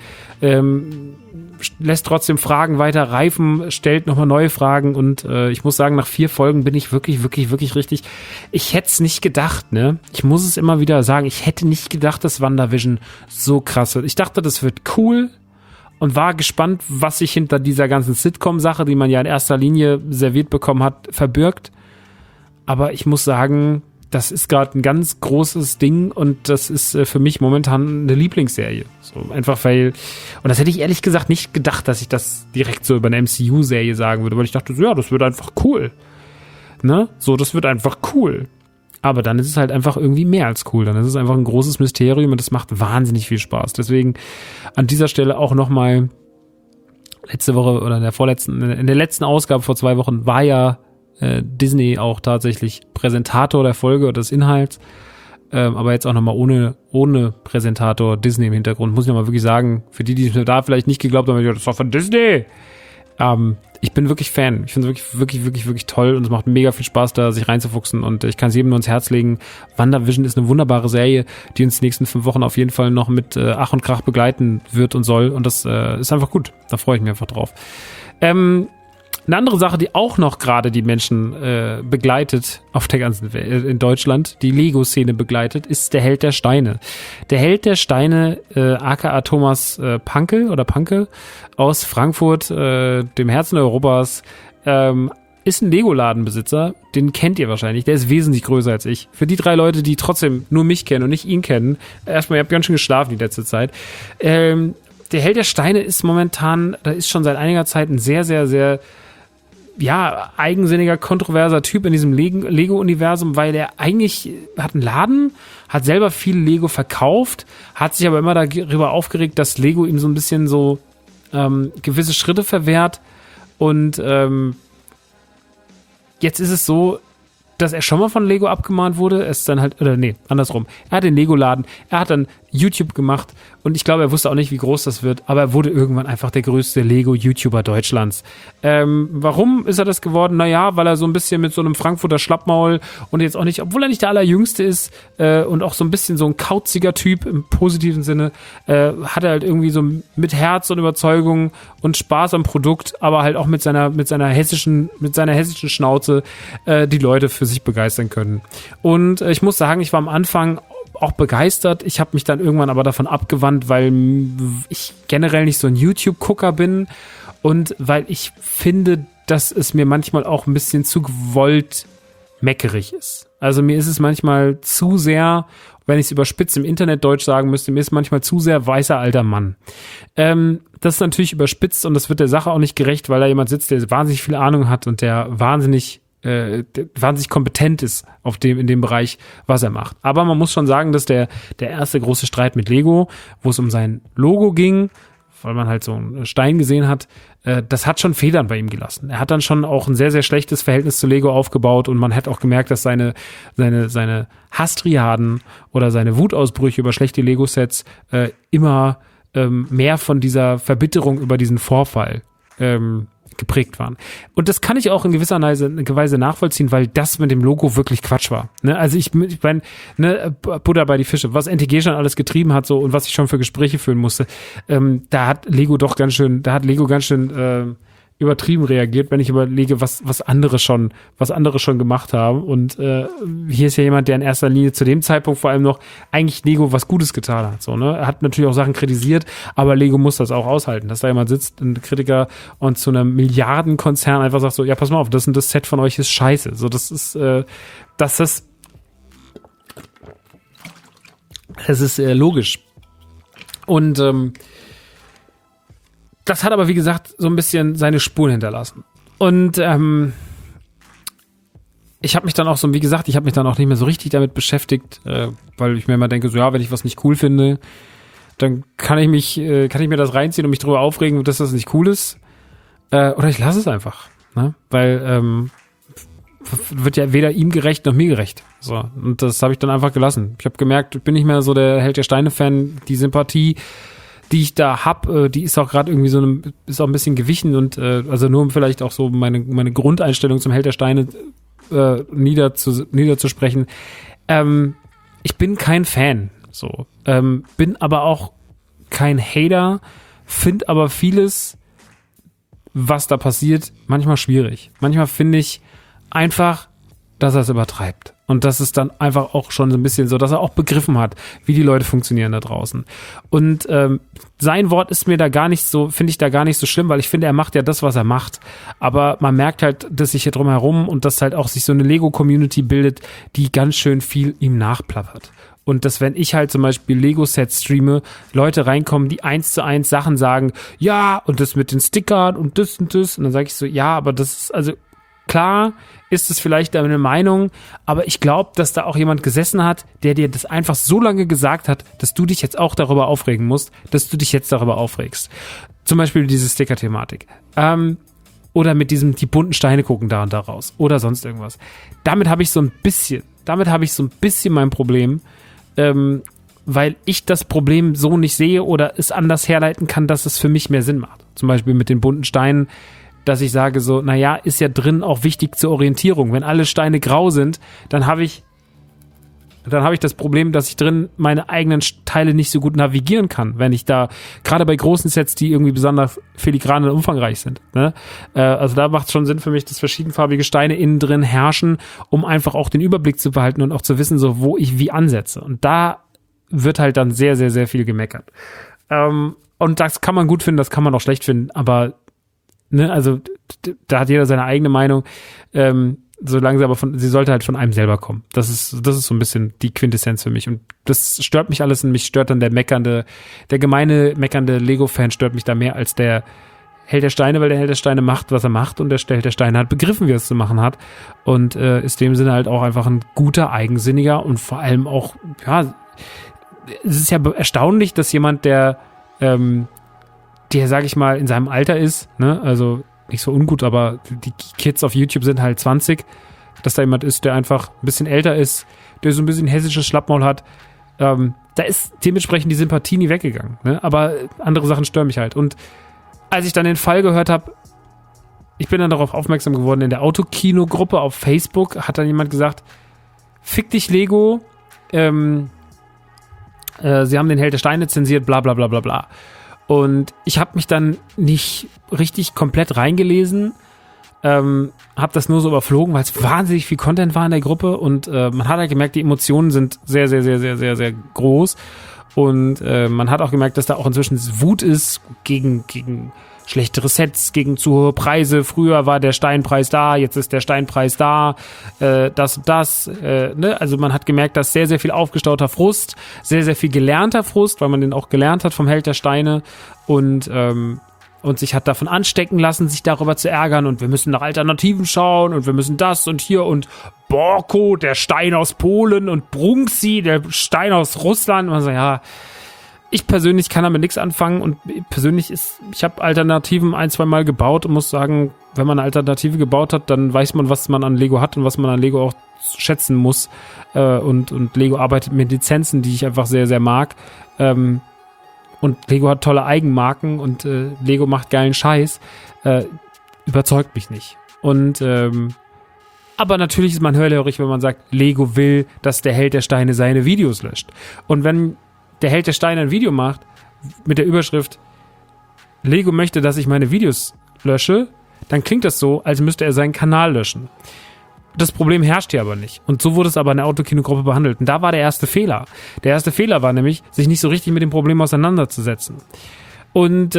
[SPEAKER 1] Fragen weiter reifen, stellt nochmal neue Fragen und ich muss sagen, nach 4 Folgen bin ich wirklich, wirklich, wirklich richtig, ich hätte es nicht gedacht, ne? Ich muss es immer wieder sagen, ich hätte nicht gedacht, dass WandaVision so krass wird. Ich dachte, das wird cool und war gespannt, was sich hinter dieser ganzen Sitcom-Sache, die man ja in erster Linie serviert bekommen hat, verbirgt. Aber ich muss sagen, das ist gerade ein ganz großes Ding und das ist für mich momentan eine Lieblingsserie. So einfach weil, und das hätte ich ehrlich gesagt nicht gedacht, dass ich das direkt so über eine MCU-Serie sagen würde, weil ich dachte so, ja, das wird einfach cool. Ne? So, das wird einfach cool. Aber dann ist es halt einfach irgendwie mehr als cool. Dann ist es einfach ein großes Mysterium und das macht wahnsinnig viel Spaß. Deswegen an dieser Stelle auch nochmal letzte Woche oder in der letzten Ausgabe vor 2 Wochen war ja Disney auch tatsächlich Präsentator der Folge oder des Inhalts. Aber jetzt auch nochmal ohne Präsentator Disney im Hintergrund. Muss ich nochmal wirklich sagen, für die es mir da vielleicht nicht geglaubt haben, das war von Disney. Ich bin wirklich Fan. Ich finde es wirklich, wirklich, wirklich, wirklich toll und es macht mega viel Spaß, da sich reinzufuchsen und ich kann es jedem nur ins Herz legen. WandaVision ist eine wunderbare Serie, die uns die nächsten 5 Wochen auf jeden Fall noch mit Ach und Krach begleiten wird und soll und das ist einfach gut. Da freue ich mich einfach drauf. Eine andere Sache, die auch noch gerade die Menschen begleitet auf der ganzen Welt, in Deutschland, die Lego-Szene begleitet, ist der Held der Steine. Der Held der Steine, aka Thomas Panke aus Frankfurt, dem Herzen Europas, ist ein Lego-Ladenbesitzer, den kennt ihr wahrscheinlich, der ist wesentlich größer als ich. Für die 3 Leute, die trotzdem nur mich kennen und nicht ihn kennen, erstmal, ihr habt ganz schön geschlafen die letzte Zeit. Der Held der Steine ist momentan, da ist schon seit einiger Zeit ein sehr, sehr, sehr eigensinniger, kontroverser Typ in diesem Lego-Universum, weil er eigentlich hat einen Laden, hat selber viel Lego verkauft, hat sich aber immer darüber aufgeregt, dass Lego ihm so ein bisschen so gewisse Schritte verwehrt und jetzt ist es so, dass er schon mal von Lego abgemahnt wurde, es dann halt, andersrum. Er hat den Lego-Laden, er hat dann YouTube gemacht und ich glaube, er wusste auch nicht, wie groß das wird, aber er wurde irgendwann einfach der größte Lego-YouTuber Deutschlands. Warum ist er das geworden? Naja, weil er so ein bisschen mit so einem Frankfurter Schlappmaul und jetzt auch nicht, obwohl er nicht der Allerjüngste ist und auch so ein bisschen so ein kauziger Typ im positiven Sinne, hat er halt irgendwie so mit Herz und Überzeugung und Spaß am Produkt, aber halt auch mit seiner hessischen Schnauze die Leute für sich begeistern können. Und ich muss sagen, ich war am Anfang auch begeistert. Ich habe mich dann irgendwann aber davon abgewandt, weil ich generell nicht so ein YouTube-Gucker bin und weil ich finde, dass es mir manchmal auch ein bisschen zu gewollt meckerig ist. Also mir ist es manchmal zu sehr, wenn ich es überspitzt im Internet Deutsch sagen müsste, mir ist manchmal zu sehr weißer alter Mann. Das ist natürlich überspitzt und das wird der Sache auch nicht gerecht, weil da jemand sitzt, der wahnsinnig viel Ahnung hat und der wahnsinnig kompetent ist in dem Bereich, was er macht. Aber man muss schon sagen, dass der erste große Streit mit Lego, wo es um sein Logo ging, weil man halt so einen Stein gesehen hat, das hat schon Federn bei ihm gelassen. Er hat dann schon auch ein sehr, sehr schlechtes Verhältnis zu Lego aufgebaut und man hat auch gemerkt, dass seine Hasstriaden oder seine Wutausbrüche über schlechte Lego-Sets immer mehr von dieser Verbitterung über diesen Vorfall geprägt waren. Und das kann ich auch in gewisser Weise nachvollziehen, weil das mit dem Logo wirklich Quatsch war. Ne? Also ich meine, ne, Buddha bei die Fische, was NTG schon alles getrieben hat so und was ich schon für Gespräche führen musste, da hat Lego ganz schön übertrieben reagiert, wenn ich überlege, was andere schon gemacht haben. Und hier ist ja jemand, der in erster Linie zu dem Zeitpunkt vor allem noch eigentlich Lego was Gutes getan hat. So, ne? Er hat natürlich auch Sachen kritisiert, aber Lego muss das auch aushalten, dass da jemand sitzt, ein Kritiker, und zu einem Milliardenkonzern einfach sagt so, ja, pass mal auf, das Set von euch ist scheiße. So, das ist logisch. Und das hat aber, wie gesagt, so ein bisschen seine Spuren hinterlassen. Und ich habe mich dann auch nicht mehr so richtig damit beschäftigt, weil ich mir immer denke, so ja, wenn ich was nicht cool finde, dann kann ich mir das reinziehen und mich drüber aufregen, dass das nicht cool ist. Oder ich lasse es einfach. Ne? Weil wird ja weder ihm gerecht noch mir gerecht. So, und das habe ich dann einfach gelassen. Ich habe gemerkt, ich bin nicht mehr so der Held der Steine-Fan, die Sympathie, die ich da hab, die ist auch gerade irgendwie ist auch ein bisschen gewichen und also nur um vielleicht auch so meine Grundeinstellung zum Held der Steine niederzusprechen. Ich bin kein Fan, so, bin aber auch kein Hater, finde aber vieles, was da passiert, manchmal schwierig. Manchmal finde ich einfach, dass er es übertreibt. Und das ist dann einfach auch schon so ein bisschen so, dass er auch begriffen hat, wie die Leute funktionieren da draußen. Und sein Wort ist mir da gar nicht so, finde ich da gar nicht so schlimm, weil ich finde, er macht ja das, was er macht. Aber man merkt halt, dass sich hier drumherum und dass halt auch sich so eine Lego-Community bildet, die ganz schön viel ihm nachplappert. Und dass, wenn ich halt zum Beispiel Lego-Sets streame, Leute reinkommen, die 1:1 Sachen sagen, ja, und das mit den Stickern und das. Und dann sage ich so, ja, aber das ist, also klar ist es vielleicht eine Meinung, aber ich glaube, dass da auch jemand gesessen hat, der dir das einfach so lange gesagt hat, dass du dich jetzt auch darüber aufregen musst, dass du dich jetzt darüber aufregst. Zum Beispiel diese Sticker-Thematik. Oder mit diesem, die bunten Steine gucken da und da raus. Oder sonst irgendwas. Damit habe ich so ein bisschen mein Problem, weil ich das Problem so nicht sehe oder es anders herleiten kann, dass es für mich mehr Sinn macht. Zum Beispiel mit den bunten Steinen, dass ich sage so, naja, ist ja drin auch wichtig zur Orientierung. Wenn alle Steine grau sind, dann habe ich das Problem, dass ich drin meine eigenen Teile nicht so gut navigieren kann, wenn ich da, gerade bei großen Sets, die irgendwie besonders filigran und umfangreich sind. Ne? Also da macht es schon Sinn für mich, dass verschiedenfarbige Steine innen drin herrschen, um einfach auch den Überblick zu behalten und auch zu wissen, so wo ich wie ansetze. Und da wird halt dann sehr, sehr, sehr viel gemeckert. Und das kann man gut finden, das kann man auch schlecht finden, aber ne, also da hat jeder seine eigene Meinung, solange sie sollte halt von einem selber kommen. Das ist so ein bisschen die Quintessenz für mich und das stört mich alles und mich stört dann der gemeine meckernde Lego-Fan stört mich da mehr als der Held der Steine, weil der Held der Steine macht, was er macht und der Held der Steine hat begriffen, wie er es zu machen hat und ist in dem Sinne halt auch einfach ein guter, eigensinniger und vor allem auch, ja, es ist ja erstaunlich, dass jemand, der, sag ich mal, in seinem Alter ist, ne, also nicht so ungut, aber die Kids auf YouTube sind halt 20, dass da jemand ist, der einfach ein bisschen älter ist, der so ein bisschen hessisches Schlappmaul hat, da ist dementsprechend die Sympathie nie weggegangen, ne, aber andere Sachen stören mich halt. Und als ich dann den Fall gehört habe, ich bin dann darauf aufmerksam geworden, in der Autokino-Gruppe auf Facebook hat dann jemand gesagt, fick dich Lego, sie haben den Held der Steine zensiert, bla bla bla bla bla. Und ich habe mich dann nicht richtig komplett reingelesen, habe das nur so überflogen, weil es wahnsinnig viel Content war in der Gruppe und man hat halt gemerkt, die Emotionen sind sehr, sehr, sehr, sehr, sehr, sehr groß und man hat auch gemerkt, dass da auch inzwischen Wut ist gegen schlechtere Sets gegen zu hohe Preise. Früher war der Steinpreis da, jetzt ist der Steinpreis da, das und das. Ne? Also man hat gemerkt, dass sehr, sehr viel aufgestauter Frust, sehr, sehr viel gelernter Frust, weil man den auch gelernt hat vom Held der Steine und sich hat davon anstecken lassen, sich darüber zu ärgern und wir müssen nach Alternativen schauen und wir müssen das und hier und Borko, der Stein aus Polen und Brunksi, der Stein aus Russland. Und man so, ja, ich persönlich kann damit nichts anfangen und persönlich ich habe Alternativen 1-2 Mal gebaut und muss sagen, wenn man eine Alternative gebaut hat, dann weiß man, was man an Lego hat und was man an Lego auch schätzen muss und Lego arbeitet mit Lizenzen, die ich einfach sehr, sehr mag. Und Lego hat tolle Eigenmarken und Lego macht geilen Scheiß, überzeugt mich nicht. Und aber natürlich ist man hellhörig, wenn man sagt, Lego will, dass der Held der Steine seine Videos löscht. Und wenn der Held der Steine ein Video macht mit der Überschrift Lego möchte, dass ich meine Videos lösche, dann klingt das so, als müsste er seinen Kanal löschen. Das Problem herrscht hier aber nicht. Und so wurde es aber in der Autokino-Gruppe behandelt. Und da war der erste Fehler. Der erste Fehler war nämlich, sich nicht so richtig mit dem Problem auseinanderzusetzen. Und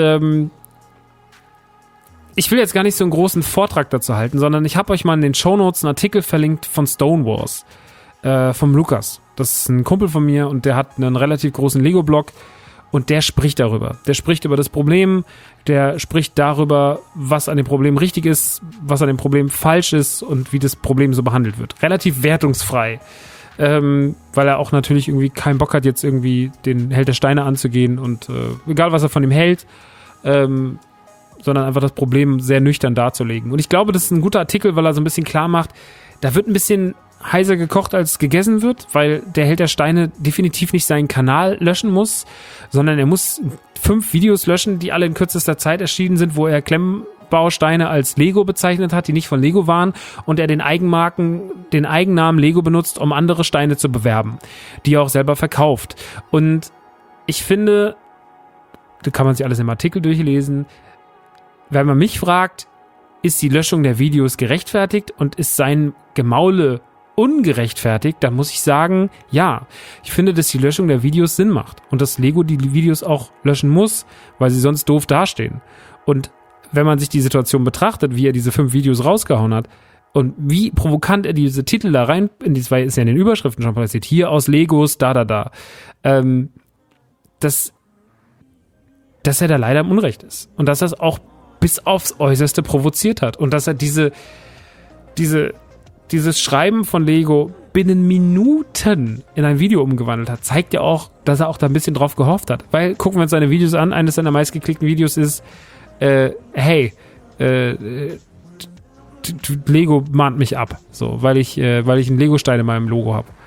[SPEAKER 1] ich will jetzt gar nicht so einen großen Vortrag dazu halten, sondern ich habe euch mal in den Shownotes einen Artikel verlinkt von Stonewars, vom Lukas. Das ist ein Kumpel von mir und der hat einen relativ großen Lego-Blog und der spricht darüber. Der spricht über das Problem, der spricht darüber, was an dem Problem richtig ist, was an dem Problem falsch ist und wie das Problem so behandelt wird. Relativ wertungsfrei, weil er auch natürlich irgendwie keinen Bock hat, jetzt irgendwie den Held der Steine anzugehen und egal, was er von ihm hält, sondern einfach das Problem sehr nüchtern darzulegen. Und ich glaube, das ist ein guter Artikel, weil er so ein bisschen klar macht, da wird ein bisschen heißer gekocht, als gegessen wird, weil der Held der Steine definitiv nicht seinen Kanal löschen muss, sondern er muss 5 Videos löschen, die alle in kürzester Zeit erschienen sind, wo er Klemmbausteine als Lego bezeichnet hat, die nicht von Lego waren und er den Eigennamen Lego benutzt, um andere Steine zu bewerben, die er auch selber verkauft. Und ich finde, da kann man sich alles im Artikel durchlesen, wenn man mich fragt, ist die Löschung der Videos gerechtfertigt und ist sein Gemaule ungerechtfertigt, dann muss ich sagen, ja. Ich finde, dass die Löschung der Videos Sinn macht und dass Lego die Videos auch löschen muss, weil sie sonst doof dastehen. Und wenn man sich die Situation betrachtet, wie er diese 5 Videos rausgehauen hat und wie provokant er diese Titel da rein, ist ja in den Überschriften schon passiert, hier aus Legos, dass er da leider im Unrecht ist und dass er es auch bis aufs Äußerste provoziert hat und dass er dieses Schreiben von Lego binnen Minuten in ein Video umgewandelt hat, zeigt ja auch, dass er auch da ein bisschen drauf gehofft hat. Weil, gucken wir uns seine Videos an, eines seiner meistgeklickten Videos ist, Lego mahnt mich ab, so, weil ich einen Lego-Stein in meinem Logo habe.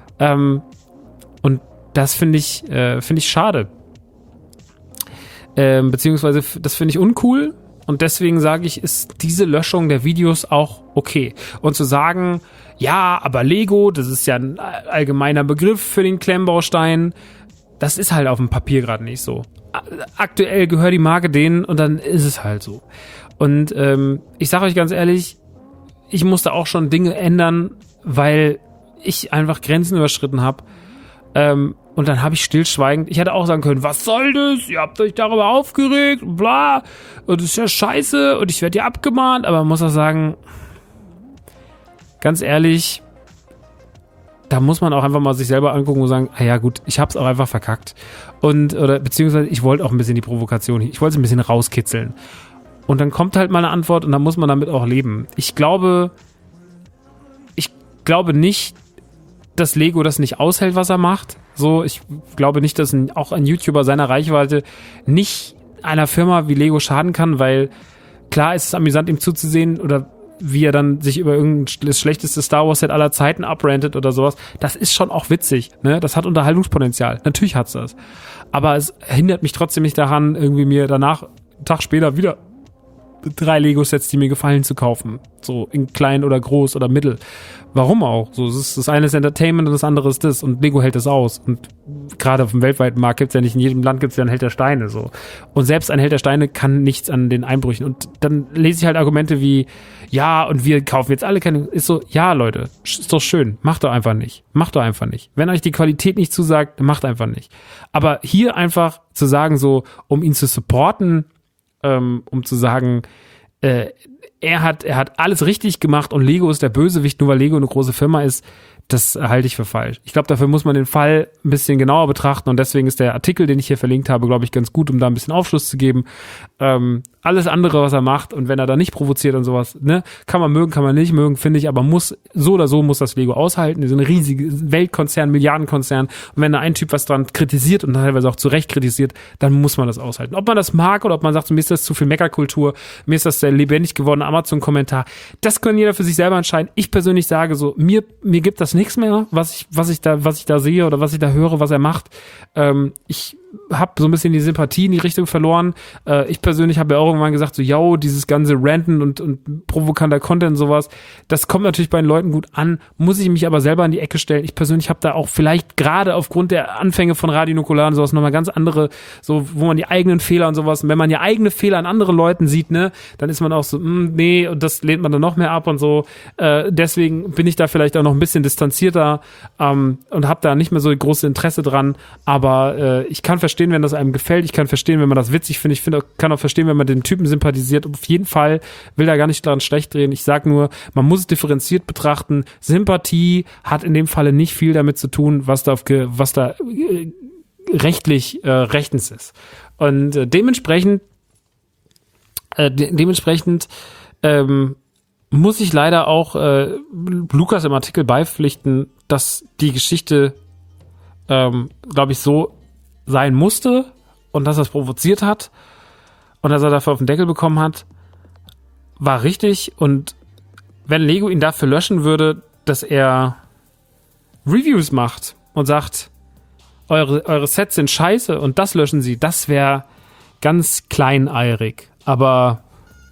[SPEAKER 1] Und das finde ich schade. Beziehungsweise, das finde ich uncool. Und deswegen sage ich, ist diese Löschung der Videos auch okay. Und zu sagen, ja, aber Lego, das ist ja ein allgemeiner Begriff für den Klemmbaustein, das ist halt auf dem Papier gerade nicht so. Aktuell gehört die Marke denen und dann ist es halt so. Und ich sage euch ganz ehrlich, ich musste auch schon Dinge ändern, weil ich einfach Grenzen überschritten habe. Und dann habe ich stillschweigend, ich hätte auch sagen können, was soll das? Ihr habt euch darüber aufgeregt, bla, und das ist ja scheiße und ich werde ja abgemahnt, aber man muss auch sagen, ganz ehrlich, da muss man auch einfach mal sich selber angucken und sagen, ah ja gut, ich hab's auch einfach verkackt. Beziehungsweise ich wollte auch ein bisschen die Provokation, ich wollte es ein bisschen rauskitzeln. Und dann kommt halt mal eine Antwort und dann muss man damit auch leben. Ich glaube nicht, dass Lego das nicht aushält, was er macht. So, ich glaube nicht, dass auch ein YouTuber seiner Reichweite nicht einer Firma wie Lego schaden kann, weil klar ist es amüsant, ihm zuzusehen oder wie er dann sich über das schlechteste Star Wars Set aller Zeiten uprantet oder sowas. Das ist schon auch witzig, ne? Das hat Unterhaltungspotenzial. Natürlich hat's das. Aber es hindert mich trotzdem nicht daran, irgendwie mir danach, einen Tag später wieder 3 Lego-Sets, die mir gefallen, zu kaufen. So in klein oder groß oder mittel. Warum auch? So, das eine ist Entertainment und das andere ist das. Und Lego hält das aus. Und gerade auf dem weltweiten Markt gibt's ja nicht, in jedem Land gibt's ja einen Held der Steine. So. Und selbst ein Held der Steine kann nichts an den Einbrüchen. Und dann lese ich halt Argumente wie, ja, und wir kaufen jetzt alle keine. Ist so, ja, Leute, ist doch schön. Macht doch einfach nicht. Macht doch einfach nicht. Wenn euch die Qualität nicht zusagt, macht einfach nicht. Aber hier einfach zu sagen, so, um ihn zu supporten, um zu sagen, er hat alles richtig gemacht und Lego ist der Bösewicht, nur weil Lego eine große Firma ist. Das halte ich für falsch. Ich glaube, dafür muss man den Fall ein bisschen genauer betrachten und deswegen ist der Artikel, den ich hier verlinkt habe, glaube ich, ganz gut, um da ein bisschen Aufschluss zu geben. Alles andere, was er macht und wenn er da nicht provoziert und sowas, ne, kann man mögen, kann man nicht mögen, finde ich, aber muss, so oder so muss das Lego aushalten. Die sind ein riesiger Weltkonzern, Milliardenkonzern und wenn da ein Typ was dran kritisiert und teilweise auch zu Recht kritisiert, dann muss man das aushalten. Ob man das mag oder ob man sagt, so, mir ist das zu viel Meckerkultur, mir ist das der lebendig gewordene Amazon-Kommentar, das kann jeder für sich selber entscheiden. Ich persönlich sage so, mir gibt das nichts mehr, was ich da sehe oder was ich da höre, was er macht. Ich habe so ein bisschen die Sympathie in die Richtung verloren. Ich persönlich habe ja auch irgendwann gesagt, so, yo, dieses ganze Ranten und provokanter Content und sowas, das kommt natürlich bei den Leuten gut an, muss ich mich aber selber in die Ecke stellen. Ich persönlich habe da auch vielleicht gerade aufgrund der Anfänge von Radio Nukular und sowas nochmal ganz andere, so, wo man die eigenen Fehler und sowas, und wenn man ja eigene Fehler an anderen Leuten sieht, ne, dann ist man auch so, nee, und das lehnt man dann noch mehr ab und so. Deswegen bin ich da vielleicht auch noch ein bisschen distanzierter und habe da nicht mehr so große Interesse dran, aber ich kann verstehen, wenn das einem gefällt, ich kann verstehen, wenn man das witzig findet, kann auch verstehen, wenn man den Typen sympathisiert. Auf jeden Fall will da gar nicht daran schlecht drehen. Ich sag nur, man muss es differenziert betrachten. Sympathie hat in dem Falle nicht viel damit zu tun, was da rechtlich rechtens ist. Und dementsprechend muss ich leider auch Lukas im Artikel beipflichten, dass die Geschichte, glaube ich, so sein musste und dass er es provoziert hat und dass er dafür auf den Deckel bekommen hat, war richtig. Und wenn Lego ihn dafür löschen würde, dass er Reviews macht und sagt, eure Sets sind scheiße und das löschen sie, das wäre ganz kleineirig. Aber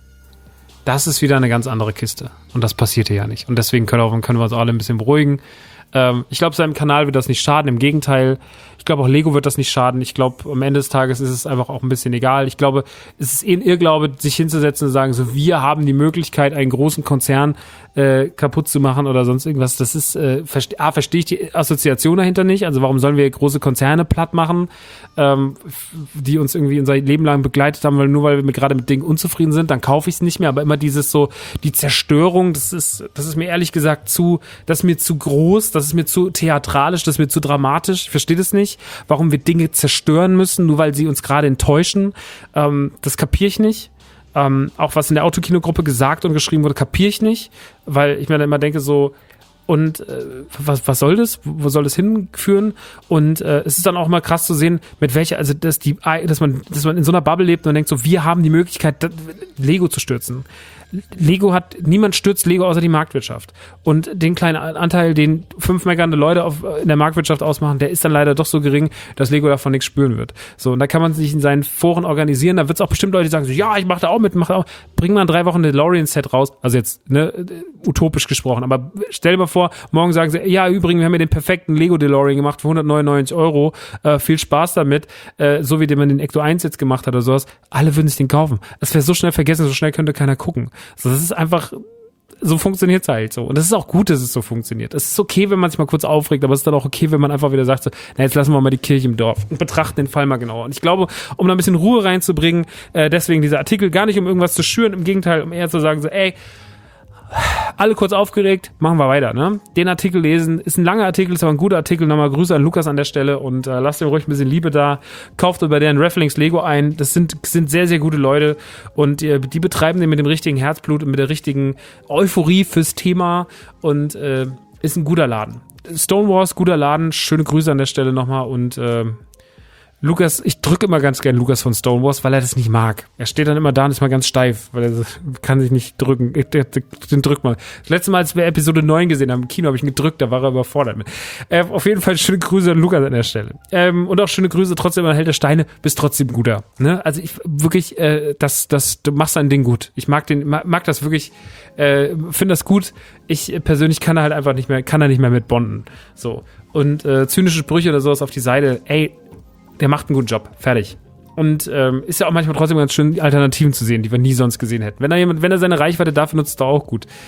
[SPEAKER 1] das ist wieder eine ganz andere Kiste. Und das passierte ja nicht. Und deswegen können wir uns alle ein bisschen beruhigen. Ich glaube, seinem Kanal wird das nicht schaden. Im Gegenteil, ich glaube, auch Lego wird das nicht schaden. Ich glaube, am Ende des Tages ist es einfach auch ein bisschen egal. Ich glaube, es ist ein Irrglaube, sich hinzusetzen und sagen, so, wir haben die Möglichkeit, einen großen Konzern kaputt zu machen oder sonst irgendwas. Das ist, verstehe ich die Assoziation dahinter nicht. Also warum sollen wir große Konzerne platt machen, die uns irgendwie unser Leben lang begleitet haben, weil wir gerade mit Dingen unzufrieden sind, dann kaufe ich es nicht mehr. Aber immer dieses so, die Zerstörung, das ist mir ehrlich gesagt das ist mir zu groß, das ist mir zu theatralisch, das ist mir zu dramatisch. Ich verstehe das nicht, warum wir Dinge zerstören müssen, nur weil sie uns gerade enttäuschen. Das kapiere ich nicht. Auch was in der Autokino-Gruppe gesagt und geschrieben wurde, kapiere ich nicht, weil ich mir dann immer denke so, und was soll das? Wo soll das hinführen? Und es ist dann auch mal krass zu sehen, mit welcher, also dass man in so einer Bubble lebt und denkt so, wir haben die Möglichkeit, Lego zu stürzen. Niemand stürzt Lego außer die Marktwirtschaft. Und den kleinen Anteil, den 5 meckernde Leute in der Marktwirtschaft ausmachen, der ist dann leider doch so gering, dass Lego davon nichts spüren wird. So, und da kann man sich in seinen Foren organisieren, da wird es auch bestimmt Leute, die sagen so, ja, ich mache da auch mit, bring mal in 3 Wochen ein DeLorean-Set raus, also jetzt, ne, utopisch gesprochen, aber stell dir mal vor, morgen sagen sie, ja, übrigens, wir haben ja den perfekten Lego DeLorean gemacht für 199 €, viel Spaß damit, so wie man den Ecto 1 jetzt gemacht hat oder sowas, alle würden sich den kaufen. Das wäre so schnell vergessen, so schnell könnte keiner gucken. So, das ist einfach, so funktioniert es halt so. Und das ist auch gut, dass es so funktioniert. Es ist okay, wenn man sich mal kurz aufregt, aber es ist dann auch okay, wenn man einfach wieder sagt, so, na, jetzt lassen wir mal die Kirche im Dorf und betrachten den Fall mal genauer. Und ich glaube, um da ein bisschen Ruhe reinzubringen, deswegen dieser Artikel gar nicht, um irgendwas zu schüren, im Gegenteil, um eher zu sagen, so, ey, alle kurz aufgeregt, machen wir weiter, ne? Den Artikel lesen, ist ein langer Artikel, ist aber ein guter Artikel, nochmal Grüße an Lukas an der Stelle und lasst ihm ruhig ein bisschen Liebe da, kauft über deren Rafflings Lego ein, das sind sehr, sehr gute Leute und die betreiben den mit dem richtigen Herzblut und mit der richtigen Euphorie fürs Thema und ist ein guter Laden. Stonewalls, guter Laden, schöne Grüße an der Stelle nochmal und Lukas, ich drücke immer ganz gern Lukas von Stonewalls, weil er das nicht mag. Er steht dann immer da und ist mal ganz steif, weil er kann sich nicht drücken. Den drück mal. Das letzte Mal, als wir Episode 9 gesehen haben, im Kino, habe ich ihn gedrückt, da war er überfordert mit. Auf jeden Fall schöne Grüße an Lukas an der Stelle. Und auch schöne Grüße trotzdem an Held der Steine, bist trotzdem guter. Ne? Also ich wirklich, du machst dein Ding gut. Ich mag das wirklich, finde das gut. Ich persönlich kann da halt einfach nicht mehr mit bonden. So. Und zynische Sprüche oder sowas auf die Seite, ey, der macht einen guten Job. Fertig. Und ist ja auch manchmal trotzdem ganz schön, Alternativen zu sehen, die wir nie sonst gesehen hätten. Wenn er seine Reichweite dafür nutzt, ist doch auch gut.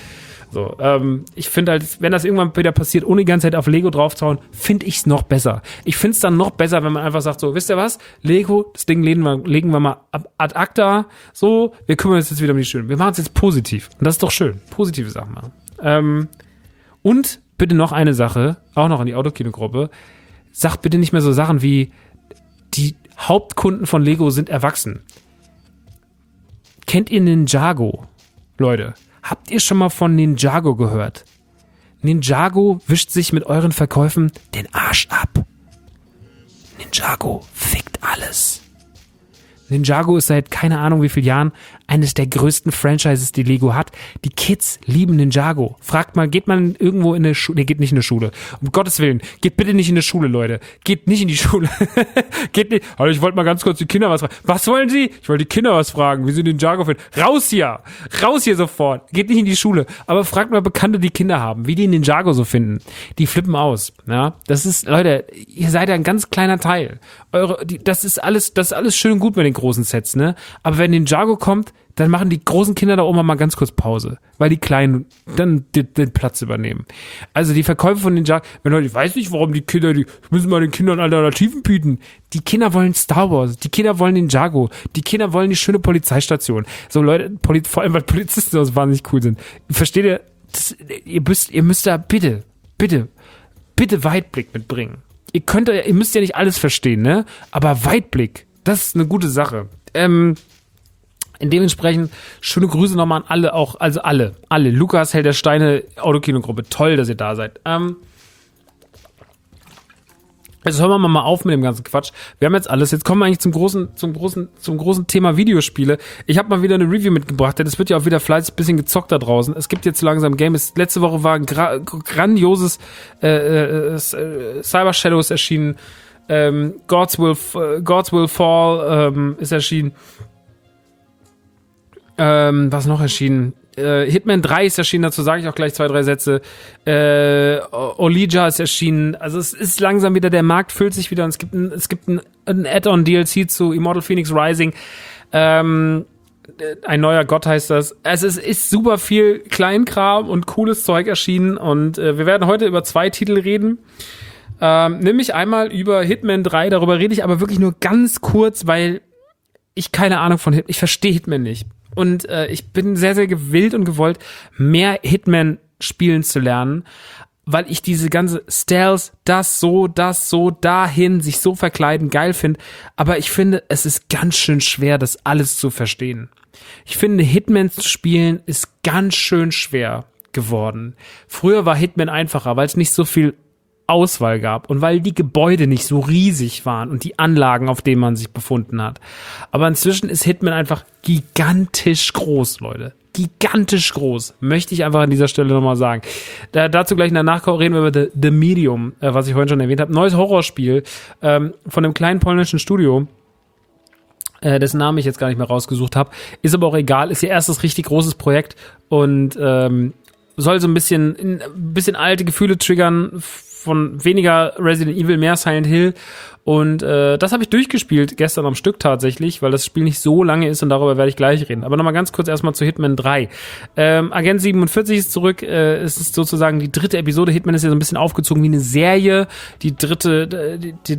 [SPEAKER 1] So, ich finde halt, wenn das irgendwann wieder passiert, ohne die ganze Zeit auf Lego draufzuhauen, finde ich es noch besser. Ich finde es dann noch besser, wenn man einfach sagt, so, wisst ihr was? Lego, das Ding legen wir mal ad acta, so, wir kümmern uns jetzt wieder um die Schönen. Wir machen es jetzt positiv. Und das ist doch schön. Positive Sachen machen. Und bitte noch eine Sache, auch noch an die Autokino-Gruppe. Sagt bitte nicht mehr so Sachen wie, die Hauptkunden von Lego sind erwachsen. Kennt ihr Ninjago? Leute, habt ihr schon mal von Ninjago gehört? Ninjago wischt sich mit euren Verkäufen den Arsch ab. Ninjago fickt alles. Ninjago ist seit keine Ahnung wie vielen Jahren eines der größten Franchises, die Lego hat. Die Kids lieben Ninjago. Fragt mal, geht man irgendwo in eine Schule? Nee, geht nicht in eine Schule. Um Gottes Willen, geht bitte nicht in eine Schule, Leute. Geht nicht in die Schule. Geht nicht. Hallo, ich wollte mal ganz kurz die Kinder was fragen. Was wollen Sie? Ich wollte die Kinder was fragen, wie sie Ninjago finden. Raus hier! Raus hier sofort! Geht nicht in die Schule. Aber fragt mal Bekannte, die Kinder haben, wie die Ninjago so finden. Die flippen aus. Ja, das ist, Leute, ihr seid ein ganz kleiner Teil. Das ist alles schön und gut mit den großen Sets, ne? Aber wenn Ninjago kommt, dann machen die großen Kinder da oben mal ganz kurz Pause, weil die Kleinen dann den Platz übernehmen. Also die Verkäufe von Ninjago, wenn Leute, ich weiß nicht, warum die Kinder, die müssen mal den Kindern Alternativen bieten. Die Kinder wollen Star Wars, die Kinder wollen Ninjago, die Kinder wollen die schöne Polizeistation. So Leute, vor allem weil Polizisten so wahnsinnig cool sind. Versteht ihr? Ihr müsst da bitte Weitblick mitbringen. Ihr müsst ja nicht alles verstehen, ne? Aber Weitblick, das ist eine gute Sache. Dementsprechend schöne Grüße nochmal an alle, auch, also alle. Lukas, Held der Steine, Autokino-Gruppe. Toll, dass ihr da seid. Jetzt hören wir mal auf mit dem ganzen Quatsch. Wir haben jetzt alles. Jetzt kommen wir eigentlich zum großen Thema Videospiele. Ich habe mal wieder eine Review mitgebracht, denn es wird ja auch wieder fleißig ein bisschen gezockt da draußen. Es gibt jetzt so langsam Games. Letzte Woche war ein grandioses Cyber Shadows erschienen. Gods Will Fall ist erschienen. Was noch erschienen? Hitman 3 ist erschienen, dazu sage ich auch gleich 2-3 Sätze. Olija ist erschienen. Also es ist langsam wieder, der Markt füllt sich wieder und es gibt ein Add-on-DLC zu Immortal Phoenix Rising. Ein neuer Gott heißt das. Also es ist super viel Kleinkram und cooles Zeug erschienen und wir werden heute über 2 Titel reden. Nämlich einmal über Hitman 3, darüber rede ich aber wirklich nur ganz kurz, weil ich keine Ahnung von Hitman, ich verstehe Hitman nicht. Und ich bin sehr, sehr gewillt und gewollt, mehr Hitman spielen zu lernen, weil ich diese ganze Stealth, das so, dahin, sich so verkleiden, geil finde. Aber ich finde, es ist ganz schön schwer, das alles zu verstehen. Ich finde, Hitman zu spielen ist ganz schön schwer geworden. Früher war Hitman einfacher, weil es nicht so viel Auswahl gab und weil die Gebäude nicht so riesig waren und die Anlagen, auf denen man sich befunden hat. Aber inzwischen ist Hitman einfach gigantisch groß, Leute. Gigantisch groß. Möchte ich einfach an dieser Stelle nochmal sagen. Dazu gleich in der Nachschau reden wir über The Medium, was ich vorhin schon erwähnt habe. Neues Horrorspiel von einem kleinen polnischen Studio, dessen Namen ich jetzt gar nicht mehr rausgesucht habe. Ist aber auch egal. Ist ihr erstes richtig großes Projekt und soll so ein bisschen alte Gefühle triggern, von weniger Resident Evil, mehr Silent Hill und das habe ich durchgespielt gestern am Stück tatsächlich, weil das Spiel nicht so lange ist und darüber werde ich gleich reden. Aber nochmal ganz kurz erstmal zu Hitman 3. Agent 47 ist zurück, es ist sozusagen die 3. Episode. Hitman ist ja so ein bisschen aufgezogen wie eine Serie. Die dritte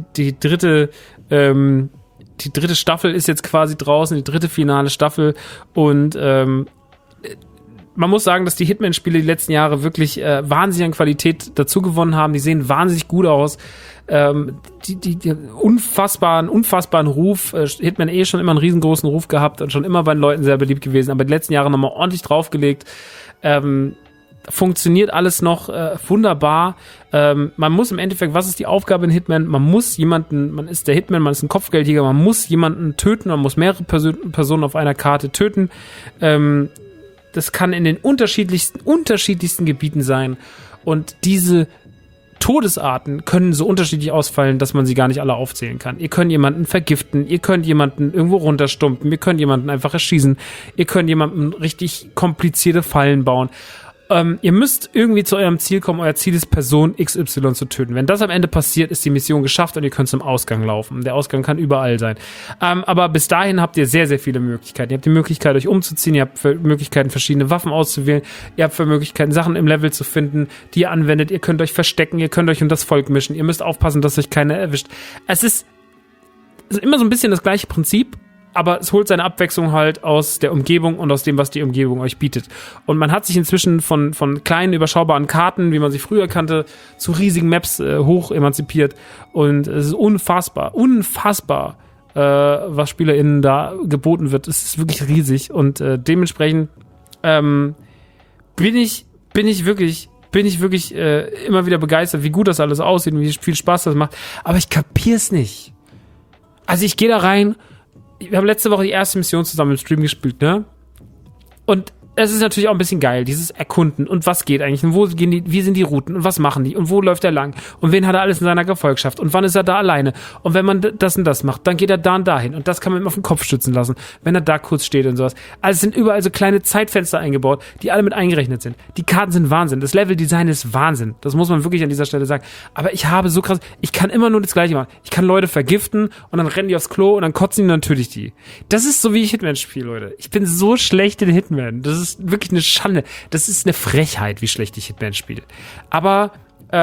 [SPEAKER 1] Staffel ist jetzt quasi draußen, die 3. finale Staffel und man muss sagen, dass die Hitman-Spiele die letzten Jahre wirklich wahnsinnig an Qualität dazu gewonnen haben. Die sehen wahnsinnig gut aus. Die unfassbaren Ruf. Hitman schon immer einen riesengroßen Ruf gehabt und schon immer bei den Leuten sehr beliebt gewesen. Aber die letzten Jahre nochmal ordentlich draufgelegt. Funktioniert alles noch wunderbar. Man muss im Endeffekt, was ist die Aufgabe in Hitman? Man ist der Hitman, man ist ein Kopfgeldjäger, man muss jemanden töten, man muss mehrere Personen auf einer Karte töten. Das kann in den unterschiedlichsten Gebieten sein. Und diese Todesarten können so unterschiedlich ausfallen, dass man sie gar nicht alle aufzählen kann. Ihr könnt jemanden vergiften, ihr könnt jemanden irgendwo runterstumpen, ihr könnt jemanden einfach erschießen, ihr könnt jemanden richtig komplizierte Fallen bauen. Ihr müsst irgendwie zu eurem Ziel kommen. Euer Ziel ist, Person XY zu töten. Wenn das am Ende passiert, ist die Mission geschafft und ihr könnt zum Ausgang laufen. Der Ausgang kann überall sein. Aber bis dahin habt ihr sehr, sehr viele Möglichkeiten. Ihr habt die Möglichkeit, euch umzuziehen. Ihr habt Möglichkeiten, verschiedene Waffen auszuwählen. Ihr habt Möglichkeiten, Sachen im Level zu finden, die ihr anwendet. Ihr könnt euch verstecken. Ihr könnt euch um das Volk mischen. Ihr müsst aufpassen, dass euch keiner erwischt. Es ist immer so ein bisschen das gleiche Prinzip, aber es holt seine Abwechslung halt aus der Umgebung und aus dem, was die Umgebung euch bietet. Und man hat sich inzwischen von kleinen, überschaubaren Karten, wie man sie früher kannte, zu riesigen Maps hoch emanzipiert. Und es ist unfassbar, was SpielerInnen da geboten wird. Es ist wirklich riesig. Und dementsprechend bin ich wirklich immer wieder begeistert, wie gut das alles aussieht und wie viel Spaß das macht. Aber ich kapier's nicht. Also ich gehe da rein. Wir haben letzte Woche die erste Mission zusammen im Stream gespielt, ne? Und es ist natürlich auch ein bisschen geil, dieses Erkunden und was geht eigentlich und wie sind die Routen und was machen die und wo läuft er lang und wen hat er alles in seiner Gefolgschaft und wann ist er da alleine und wenn man das und das macht, dann geht er da und dahin und das kann man ihm auf den Kopf stützen lassen, wenn er da kurz steht und sowas. Also es sind überall so kleine Zeitfenster eingebaut, die alle mit eingerechnet sind. Die Karten sind Wahnsinn, das Leveldesign ist Wahnsinn, das muss man wirklich an dieser Stelle sagen. Aber ich kann immer nur das Gleiche machen. Ich kann Leute vergiften und dann rennen die aufs Klo und dann kotzen die und dann töte ich die. Das ist so, wie ich Hitman spiele, Leute. Ich bin so schlecht in Hitman. Das ist wirklich eine Schande. Das ist eine Frechheit, wie schlecht ich Hitman spiele. Aber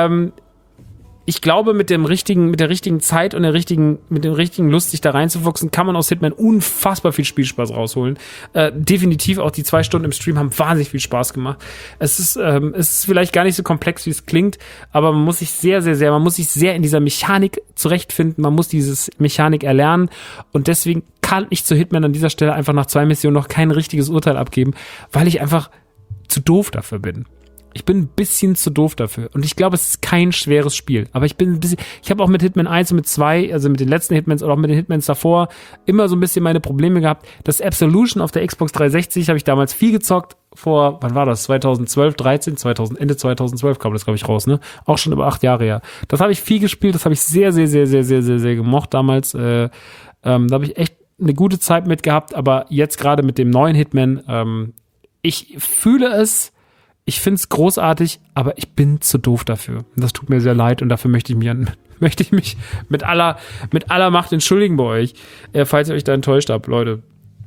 [SPEAKER 1] ich glaube, mit der richtigen Zeit und mit dem richtigen Lust, sich da reinzufuchsen, kann man aus Hitman unfassbar viel Spielspaß rausholen. Definitiv auch die 2 Stunden im Stream haben wahnsinnig viel Spaß gemacht. Es ist vielleicht gar nicht so komplex, wie es klingt, aber man muss sich sehr in dieser Mechanik zurechtfinden. Man muss diese Mechanik erlernen und deswegen kann ich zu Hitman an dieser Stelle einfach nach 2 Missionen noch kein richtiges Urteil abgeben, weil ich einfach zu doof dafür bin. Ich bin ein bisschen zu doof dafür. Und ich glaube, es ist kein schweres Spiel. Aber ich habe auch mit Hitman 1 und mit 2, also mit den letzten Hitmans oder auch mit den Hitmans davor, immer so ein bisschen meine Probleme gehabt. Das Absolution auf der Xbox 360 habe ich damals viel gezockt. Wann war das? 2012, 13, Ende 2012 kam das, glaube ich, raus, ne? Auch schon über 8 Jahre her. Das habe ich viel gespielt. Das habe ich sehr, sehr, sehr, sehr, sehr, sehr, sehr gemocht damals. Da habe ich echt eine gute Zeit mit gehabt. Aber jetzt gerade mit dem neuen Hitman, ich fühle es. Ich finde es großartig, aber ich bin zu doof dafür. Und das tut mir sehr leid und dafür möchte ich mich mit aller Macht entschuldigen bei euch, falls ihr euch da enttäuscht habt, Leute.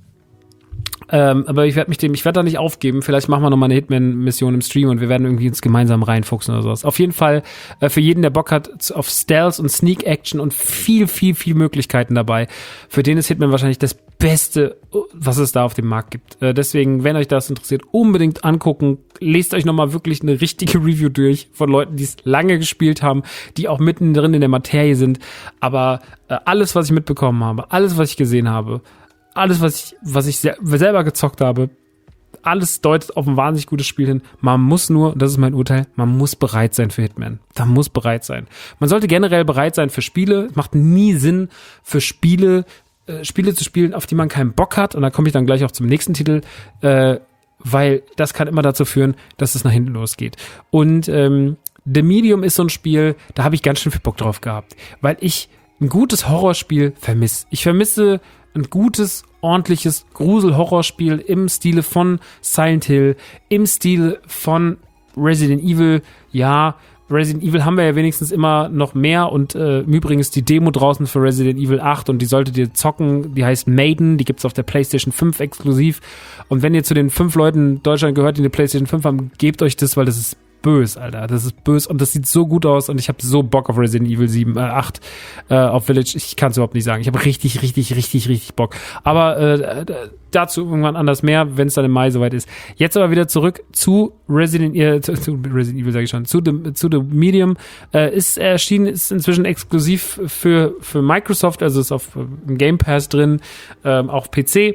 [SPEAKER 1] Aber ich werde da nicht aufgeben. Vielleicht machen wir noch mal eine Hitman-Mission im Stream und wir werden irgendwie uns gemeinsam reinfuchsen oder sowas. Auf jeden Fall für jeden, der Bock hat auf Stealth und Sneak-Action und viel, viel, viel Möglichkeiten dabei. Für den ist Hitman wahrscheinlich das Beste, was es da auf dem Markt gibt. Deswegen, wenn euch das interessiert, unbedingt angucken. Lest euch noch mal wirklich eine richtige Review durch von Leuten, die es lange gespielt haben, die auch mittendrin in der Materie sind. Aber alles, was ich mitbekommen habe, alles, was ich gesehen habe, alles, was ich selber gezockt habe, alles deutet auf ein wahnsinnig gutes Spiel hin. Man muss nur, das ist mein Urteil, man muss bereit sein für Hitman. Man muss bereit sein. Man sollte generell bereit sein für Spiele. Es macht nie Sinn, für Spiele zu spielen, auf die man keinen Bock hat. Und da komme ich dann gleich auch zum nächsten Titel, weil das kann immer dazu führen, dass es nach hinten losgeht. Und The Medium ist so ein Spiel, da habe ich ganz schön viel Bock drauf gehabt, weil ich ein gutes Horrorspiel vermisse. Ich vermisse ein gutes, ordentliches Grusel-Horrorspiel im Stile von Silent Hill, im Stil von Resident Evil. Ja, Resident Evil haben wir ja wenigstens immer noch mehr und im Übrigen ist die Demo draußen für Resident Evil 8 und die solltet ihr zocken. Die heißt Maiden, die gibt's auf der PlayStation 5 exklusiv. Und wenn ihr zu den 5 Leuten in Deutschland gehört, die eine PlayStation 5 haben, gebt euch das, weil das ist böse, Alter. Das ist böse und das sieht so gut aus und ich habe so Bock auf Resident Evil 8 auf Village. Ich kann es überhaupt nicht sagen. Ich habe richtig, richtig, richtig, richtig Bock. Aber dazu irgendwann anders mehr, wenn es dann im Mai soweit ist. Jetzt aber wieder zurück zu Resident Evil, sage ich schon, zu The Medium. Ist erschienen, ist inzwischen exklusiv für Microsoft, also ist auf im Game Pass drin, auch PC.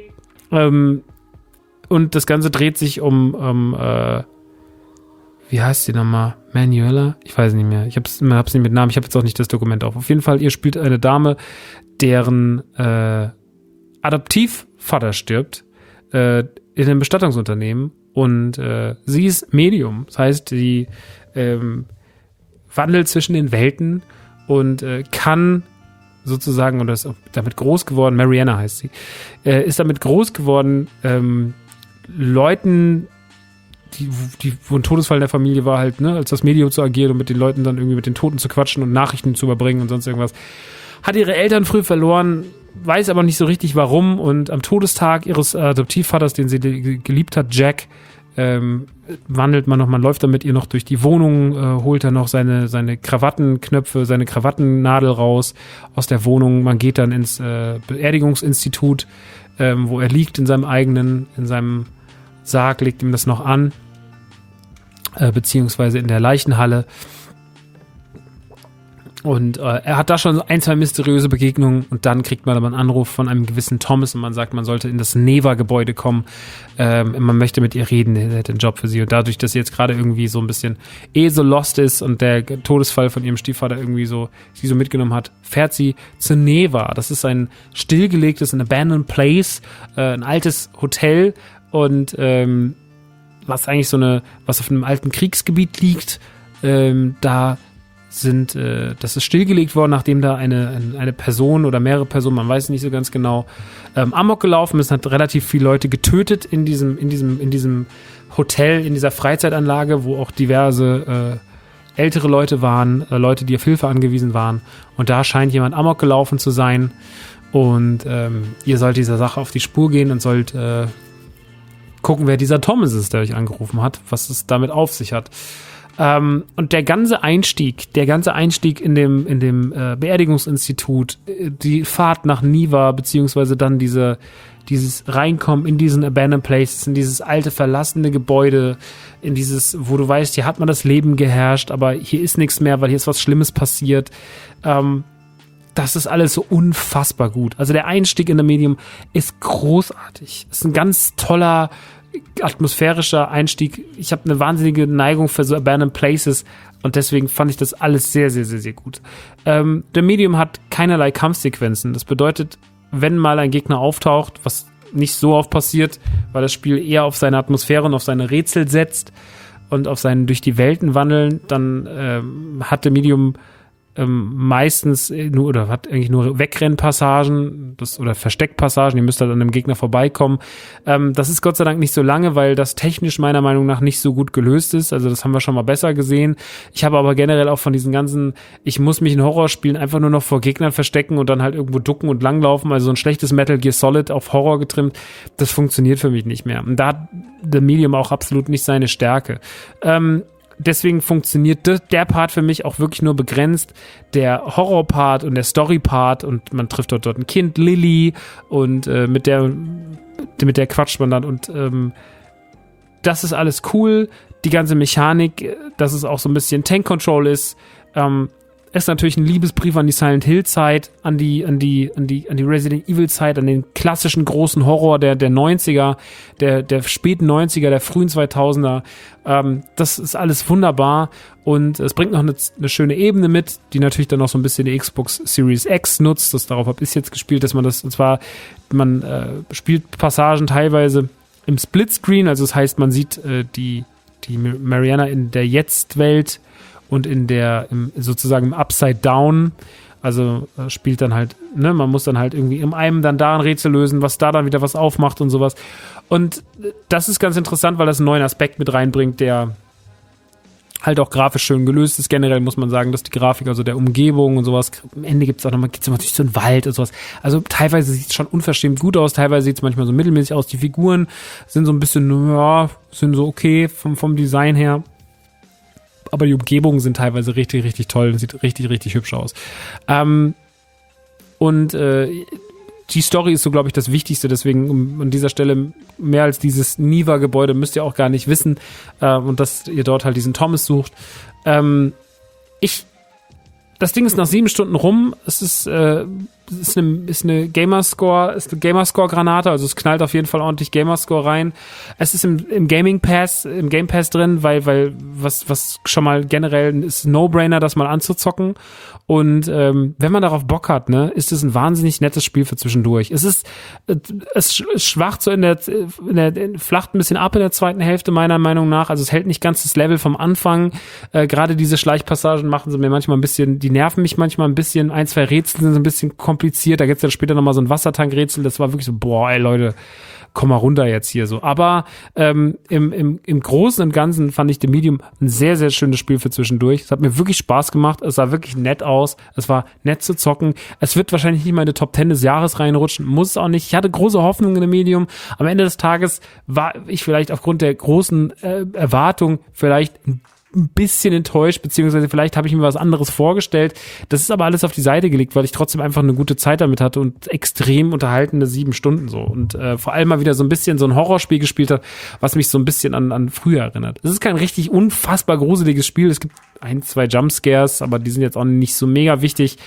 [SPEAKER 1] Und das Ganze dreht sich um wie heißt die nochmal? Manuela? Ich weiß nicht mehr. Ich hab's nicht mit Namen. Ich habe jetzt auch nicht das Dokument auf. Auf jeden Fall, ihr spielt eine Dame, deren Adoptivvater stirbt in einem Bestattungsunternehmen und sie ist Medium. Das heißt, die wandelt zwischen den Welten und kann sozusagen, oder ist damit groß geworden, Mariana heißt sie, ist damit groß geworden, Leuten, wo ein Todesfall in der Familie war, halt, ne, als das Medium zu agieren und mit den Leuten dann irgendwie mit den Toten zu quatschen und Nachrichten zu überbringen und sonst irgendwas. Hat ihre Eltern früh verloren, weiß aber nicht so richtig warum, und am Todestag ihres Adoptivvaters, den sie geliebt hat, Jack, wandelt man noch, man läuft dann mit ihr noch durch die Wohnung, holt dann noch seine Krawattenknöpfe, seine Krawattennadel raus aus der Wohnung. Man geht dann ins Beerdigungsinstitut, wo er liegt in seinem Sarg, legt ihm das noch an, beziehungsweise in der Leichenhalle. Und er hat da schon 1, 2 mysteriöse Begegnungen, und dann kriegt man aber einen Anruf von einem gewissen Thomas und man sagt, man sollte in das Neva-Gebäude kommen. Man möchte mit ihr reden, er hätte einen Job für sie. Und dadurch, dass sie jetzt gerade irgendwie so ein bisschen so lost ist und der Todesfall von ihrem Stiefvater irgendwie so sie so mitgenommen hat, fährt sie zu Neva. Das ist ein stillgelegtes, ein abandoned place, ein altes Hotel, und was eigentlich was auf einem alten Kriegsgebiet liegt, das ist stillgelegt worden, nachdem da eine Person oder mehrere Personen, man weiß nicht so ganz genau, amok gelaufen ist, hat relativ viele Leute getötet in diesem Hotel, in dieser Freizeitanlage, wo auch diverse ältere Leute waren, Leute, die auf Hilfe angewiesen waren, und da scheint jemand amok gelaufen zu sein, und ihr sollt dieser Sache auf die Spur gehen und sollt gucken, wer dieser Thomas ist, der euch angerufen hat, was es damit auf sich hat. Und der ganze Einstieg in dem Beerdigungsinstitut, die Fahrt nach Neva, beziehungsweise dann dieses Reinkommen in diesen Abandoned Places, in dieses alte, verlassene Gebäude, in dieses, wo du weißt, hier hat man das Leben geherrscht, aber hier ist nichts mehr, weil hier ist was Schlimmes passiert. Das ist alles so unfassbar gut. Also der Einstieg in das Medium ist großartig. Ist ein ganz toller, atmosphärischer Einstieg. Ich habe eine wahnsinnige Neigung für so Abandoned Places, und deswegen fand ich das alles sehr, sehr, sehr, sehr gut. Der Medium hat keinerlei Kampfsequenzen. Das bedeutet, wenn mal ein Gegner auftaucht, was nicht so oft passiert, weil das Spiel eher auf seine Atmosphäre und auf seine Rätsel setzt und auf sein durch die Welten wandeln, dann hat der Medium meistens hat eigentlich nur Wegrennpassagen oder Versteckpassagen, ihr müsst halt an einem Gegner vorbeikommen. Das ist Gott sei Dank nicht so lange, weil das technisch meiner Meinung nach nicht so gut gelöst ist, also das haben wir schon mal besser gesehen. Ich habe aber generell auch von diesen ganzen, ich muss mich in Horrorspielen einfach nur noch vor Gegnern verstecken und dann halt irgendwo ducken und langlaufen, also so ein schlechtes Metal Gear Solid auf Horror getrimmt, das funktioniert für mich nicht mehr. Und da hat der Medium auch absolut nicht seine Stärke. Deswegen funktioniert der Part für mich auch wirklich nur begrenzt. Der Horror-Part und der Story-Part, und man trifft dort ein Kind, Lily, und mit der quatscht man dann, und das ist alles cool. Die ganze Mechanik, dass es auch so ein bisschen Tank-Control ist natürlich ein Liebesbrief an die Silent Hill Zeit, an die Resident Evil Zeit, an den klassischen großen Horror der 90er, der späten 90er, der frühen 2000er. Das ist alles wunderbar, und es bringt noch eine schöne Ebene mit, die natürlich dann noch so ein bisschen die Xbox Series X nutzt. Darauf habe ich jetzt gespielt, dass man spielt Passagen teilweise im Splitscreen, also das heißt, man sieht die Mariana in der Jetzt-Welt und sozusagen im Upside Down, also spielt dann halt, ne, man muss dann halt irgendwie im einen dann da ein Rätsel lösen, was da dann wieder was aufmacht und sowas. Und das ist ganz interessant, weil das einen neuen Aspekt mit reinbringt, der halt auch grafisch schön gelöst ist. Generell muss man sagen, dass die Grafik, also der Umgebung und sowas, am Ende geht's natürlich so einen Wald und sowas. Also teilweise sieht es schon unverschämt gut aus, teilweise sieht es manchmal so mittelmäßig aus. Die Figuren sind so ein bisschen, ja, sind so okay vom Design her. Aber die Umgebungen sind teilweise richtig, richtig toll und sieht richtig, richtig hübsch aus. Die Story ist so, glaube ich, das Wichtigste, deswegen an dieser Stelle mehr als dieses Neva-Gebäude müsst ihr auch gar nicht wissen, und dass ihr dort halt diesen Thomas sucht. Das Ding ist nach 7 Stunden rum, es ist eine Gamerscore-Granate, also es knallt auf jeden Fall ordentlich Gamerscore rein. Es ist im Game Pass drin, weil was schon mal generell ist No-Brainer, das mal anzuzocken. Und wenn man darauf Bock hat, ne, ist es ein wahnsinnig nettes Spiel für zwischendurch. Es schwacht so flacht ein bisschen ab in der zweiten Hälfte meiner Meinung nach. Also es hält nicht ganz das Level vom Anfang. Gerade diese Schleichpassagen machen sie mir manchmal ein bisschen, die nerven mich manchmal ein bisschen. 1, 2 Rätsel sind so ein bisschen kompliziert. Da gibt's dann später nochmal so ein Wassertankrätsel. Das war wirklich so, boah, ey Leute, komm mal runter jetzt hier so. Aber im Großen und Ganzen fand ich The Medium ein sehr, sehr schönes Spiel für zwischendurch. Es hat mir wirklich Spaß gemacht. Es sah wirklich nett aus. Es war nett zu zocken. Es wird wahrscheinlich nicht mal in die Top 10 des Jahres reinrutschen. Muss es auch nicht. Ich hatte große Hoffnungen in The Medium. Am Ende des Tages war ich vielleicht aufgrund der großen Erwartung vielleicht ein bisschen enttäuscht, beziehungsweise vielleicht habe ich mir was anderes vorgestellt. Das ist aber alles auf die Seite gelegt, weil ich trotzdem einfach eine gute Zeit damit hatte und extrem unterhaltende 7 Stunden so. Und vor allem mal wieder so ein bisschen so ein Horrorspiel gespielt hat, was mich so ein bisschen an früher erinnert. Es ist kein richtig unfassbar gruseliges Spiel. Es gibt 1, 2 Jumpscares, aber die sind jetzt auch nicht so mega wichtig.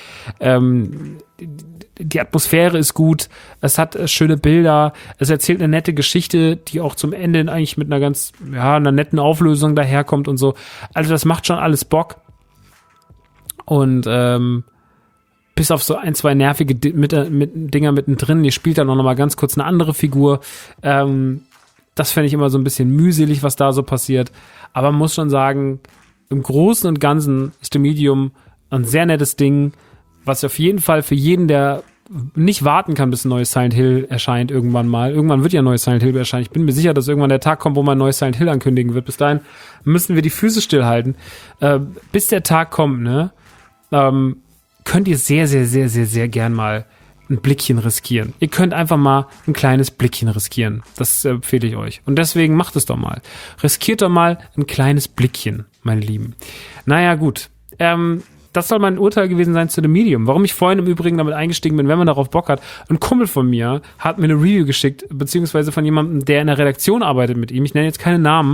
[SPEAKER 1] Die Atmosphäre ist gut, es hat schöne Bilder, es erzählt eine nette Geschichte, die auch zum Ende eigentlich mit einer netten Auflösung daherkommt und so. Also das macht schon alles Bock. Und bis auf so 1, 2 nervige Dinger mittendrin, ihr spielt dann noch mal ganz kurz eine andere Figur. Das fände ich immer so ein bisschen mühselig, was da so passiert. Aber man muss schon sagen, im Großen und Ganzen ist The Medium ein sehr nettes Ding, was auf jeden Fall für jeden, der nicht warten kann, bis ein neues Silent Hill erscheint irgendwann mal. Irgendwann wird ja ein neues Silent Hill erscheinen. Ich bin mir sicher, dass irgendwann der Tag kommt, wo man ein neues Silent Hill ankündigen wird. Bis dahin müssen wir die Füße stillhalten. Bis der Tag kommt, ne, könnt ihr sehr, sehr, sehr, sehr, sehr gern mal ein Blickchen riskieren. Ihr könnt einfach mal ein kleines Blickchen riskieren. Das empfehle ich euch. Und deswegen macht es doch mal. Riskiert doch mal ein kleines Blickchen, meine Lieben. Naja, gut. Das soll mein Urteil gewesen sein zu The Medium. Warum ich vorhin im Übrigen damit eingestiegen bin, wenn man darauf Bock hat. Ein Kumpel von mir hat mir eine Review geschickt, beziehungsweise von jemandem, der in der Redaktion arbeitet mit ihm. Ich nenne jetzt keine Namen.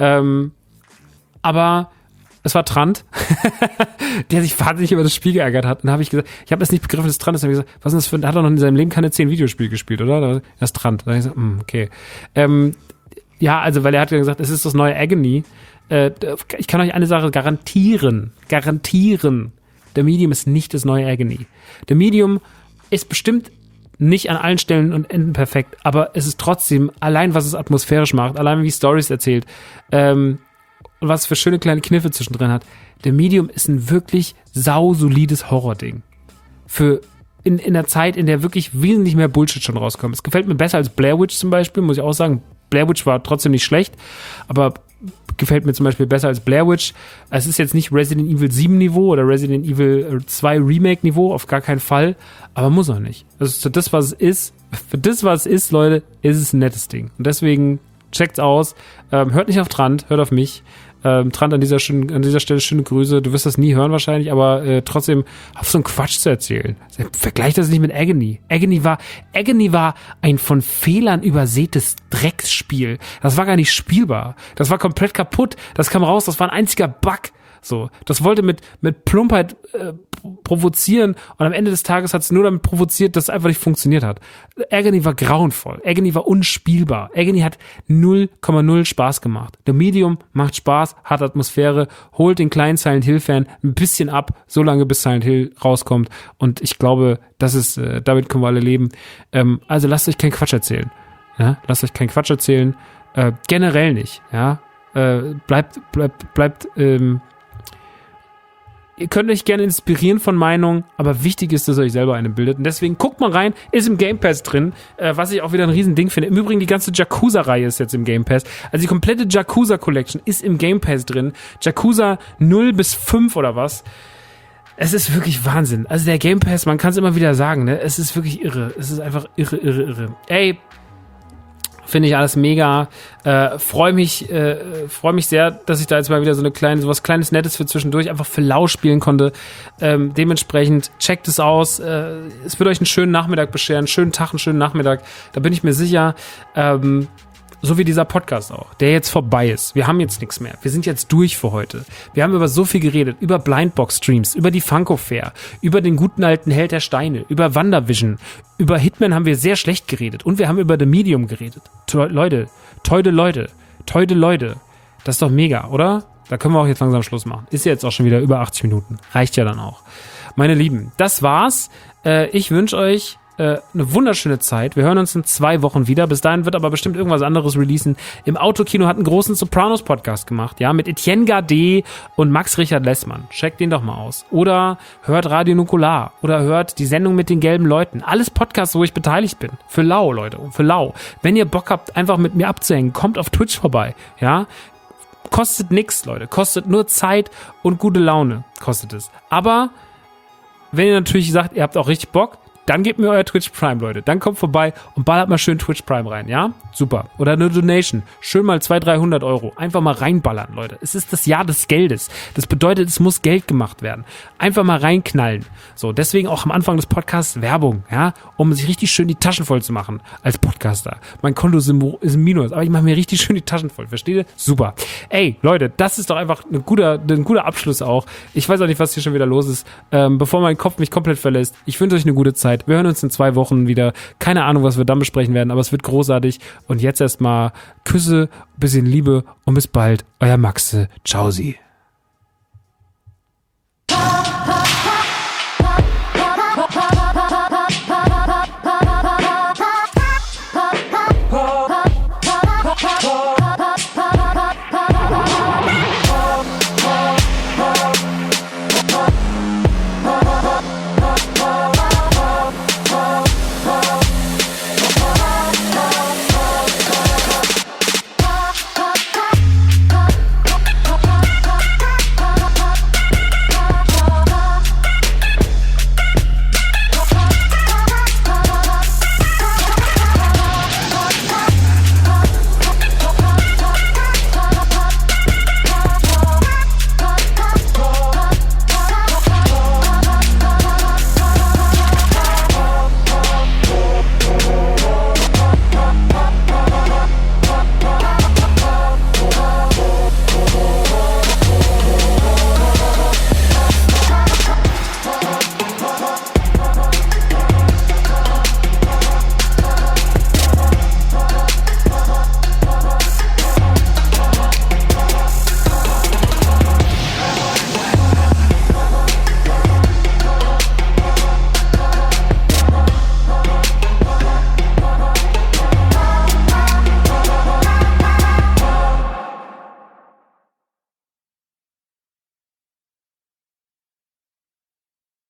[SPEAKER 1] Aber es war Trant, der sich wahnsinnig über das Spiel geärgert hat. Und da habe ich gesagt, ich habe es nicht begriffen, dass Trant ist. Da habe ich gesagt, was ist das für, hat er noch in seinem Leben keine 10 Videospiele gespielt, oder? Das ist Trant. Da habe ich gesagt, okay. Ja, also, weil er hat gesagt, es ist das neue Agony. Ich kann euch eine Sache garantieren. The Medium ist nicht das neue Agony. The Medium ist bestimmt nicht an allen Stellen und Enden perfekt, aber es ist trotzdem, allein was es atmosphärisch macht, allein wie Storys erzählt, und was es für schöne kleine Kniffe zwischendrin hat. The Medium ist ein wirklich sausolides Horror-Ding. In der Zeit, in der wirklich wesentlich mehr Bullshit schon rauskommt. Es gefällt mir besser als Blair Witch zum Beispiel, muss ich auch sagen. Blair Witch war trotzdem nicht schlecht, aber gefällt mir zum Beispiel besser als Blair Witch. Es ist jetzt nicht Resident Evil 7 Niveau oder Resident Evil 2 Remake Niveau, auf gar keinen Fall, aber muss auch nicht. Also für das, was es ist, Leute, ist es ein nettes Ding. Und deswegen checkt's aus, hört nicht auf Trant, hört auf mich. Trant, an dieser Stelle schöne Grüße. Du wirst das nie hören wahrscheinlich, aber trotzdem auf so einen Quatsch zu erzählen. Vergleich das nicht mit Agony. Agony war ein von Fehlern übersätes Drecksspiel. Das war gar nicht spielbar. Das war komplett kaputt. Das kam raus, das war ein einziger Bug. So, das wollte mit Plumpheit provozieren und am Ende des Tages hat es nur damit provoziert, dass es einfach nicht funktioniert hat. Agony war grauenvoll. Agony war unspielbar. Agony hat 0,0 Spaß gemacht. The Medium macht Spaß, hat Atmosphäre, holt den kleinen Silent Hill-Fan ein bisschen ab, so lange bis Silent Hill rauskommt und ich glaube, das ist, damit können wir alle leben. Also lasst euch keinen Quatsch erzählen. Ja? Lasst euch keinen Quatsch erzählen. Generell nicht. Ja? Bleibt ihr könnt euch gerne inspirieren von Meinungen, aber wichtig ist, dass ihr euch selber eine bildet. Und deswegen guckt mal rein, ist im Game Pass drin, was ich auch wieder ein Riesending finde. Im Übrigen, die ganze Yakuza-Reihe ist jetzt im Game Pass. Also die komplette Yakuza-Collection ist im Game Pass drin. Yakuza 0 bis 5 oder was. Es ist wirklich Wahnsinn. Also der Game Pass, man kann es immer wieder sagen, ne? Es ist wirklich irre. Es ist einfach irre. Ey, finde ich alles mega. Freue mich sehr, dass ich da jetzt mal wieder sowas kleines Nettes für zwischendurch einfach für lau spielen konnte. Dementsprechend checkt es aus. Es wird euch einen schönen Nachmittag bescheren, einen schönen Tag, einen schönen Nachmittag. Da bin ich mir sicher. So wie dieser Podcast auch, der jetzt vorbei ist. Wir haben jetzt nichts mehr. Wir sind jetzt durch für heute. Wir haben über so viel geredet. Über Blindbox-Streams, über die Funko Fair, über den guten alten Held der Steine, über WandaVision, über Hitman haben wir sehr schlecht geredet. Und wir haben über The Medium geredet. Leute. Das ist doch mega, oder? Da können wir auch jetzt langsam Schluss machen. Ist ja jetzt auch schon wieder über 80 Minuten. Reicht ja dann auch. Meine Lieben, das war's. Ich wünsche euch eine wunderschöne Zeit. Wir hören uns in 2 Wochen wieder. Bis dahin wird aber bestimmt irgendwas anderes releasen. Im Autokino hat einen großen Sopranos-Podcast gemacht, ja, mit Etienne Gardet und Max Richard Lessmann. Checkt den doch mal aus. Oder hört Radio Nukular. Oder hört die Sendung mit den gelben Leuten. Alles Podcasts, wo ich beteiligt bin. Für lau, Leute. Für lau. Wenn ihr Bock habt, einfach mit mir abzuhängen, kommt auf Twitch vorbei, ja. Kostet nix, Leute. Kostet nur Zeit und gute Laune. Kostet es. Aber wenn ihr natürlich sagt, ihr habt auch richtig Bock, dann gebt mir euer Twitch Prime, Leute. Dann kommt vorbei und ballert mal schön Twitch Prime rein, ja? Super. Oder eine Donation. Schön mal 200-300 Euro. Einfach mal reinballern, Leute. Es ist das Jahr des Geldes. Das bedeutet, es muss Geld gemacht werden. Einfach mal reinknallen. So, deswegen auch am Anfang des Podcasts Werbung, ja? Um sich richtig schön die Taschen voll zu machen als Podcaster. Mein Konto ist im Minus, aber ich mache mir richtig schön die Taschen voll. Versteht ihr? Super. Ey, Leute, das ist doch einfach ein guter Abschluss auch. Ich weiß auch nicht, was hier schon wieder los ist. Bevor mein Kopf mich komplett verlässt. Ich wünsche euch eine gute Zeit. Wir hören uns in 2 Wochen wieder. Keine Ahnung, was wir dann besprechen werden, aber es wird großartig. Und jetzt erstmal Küsse, bisschen Liebe und bis bald. Euer Maxe. Ciao, Sie.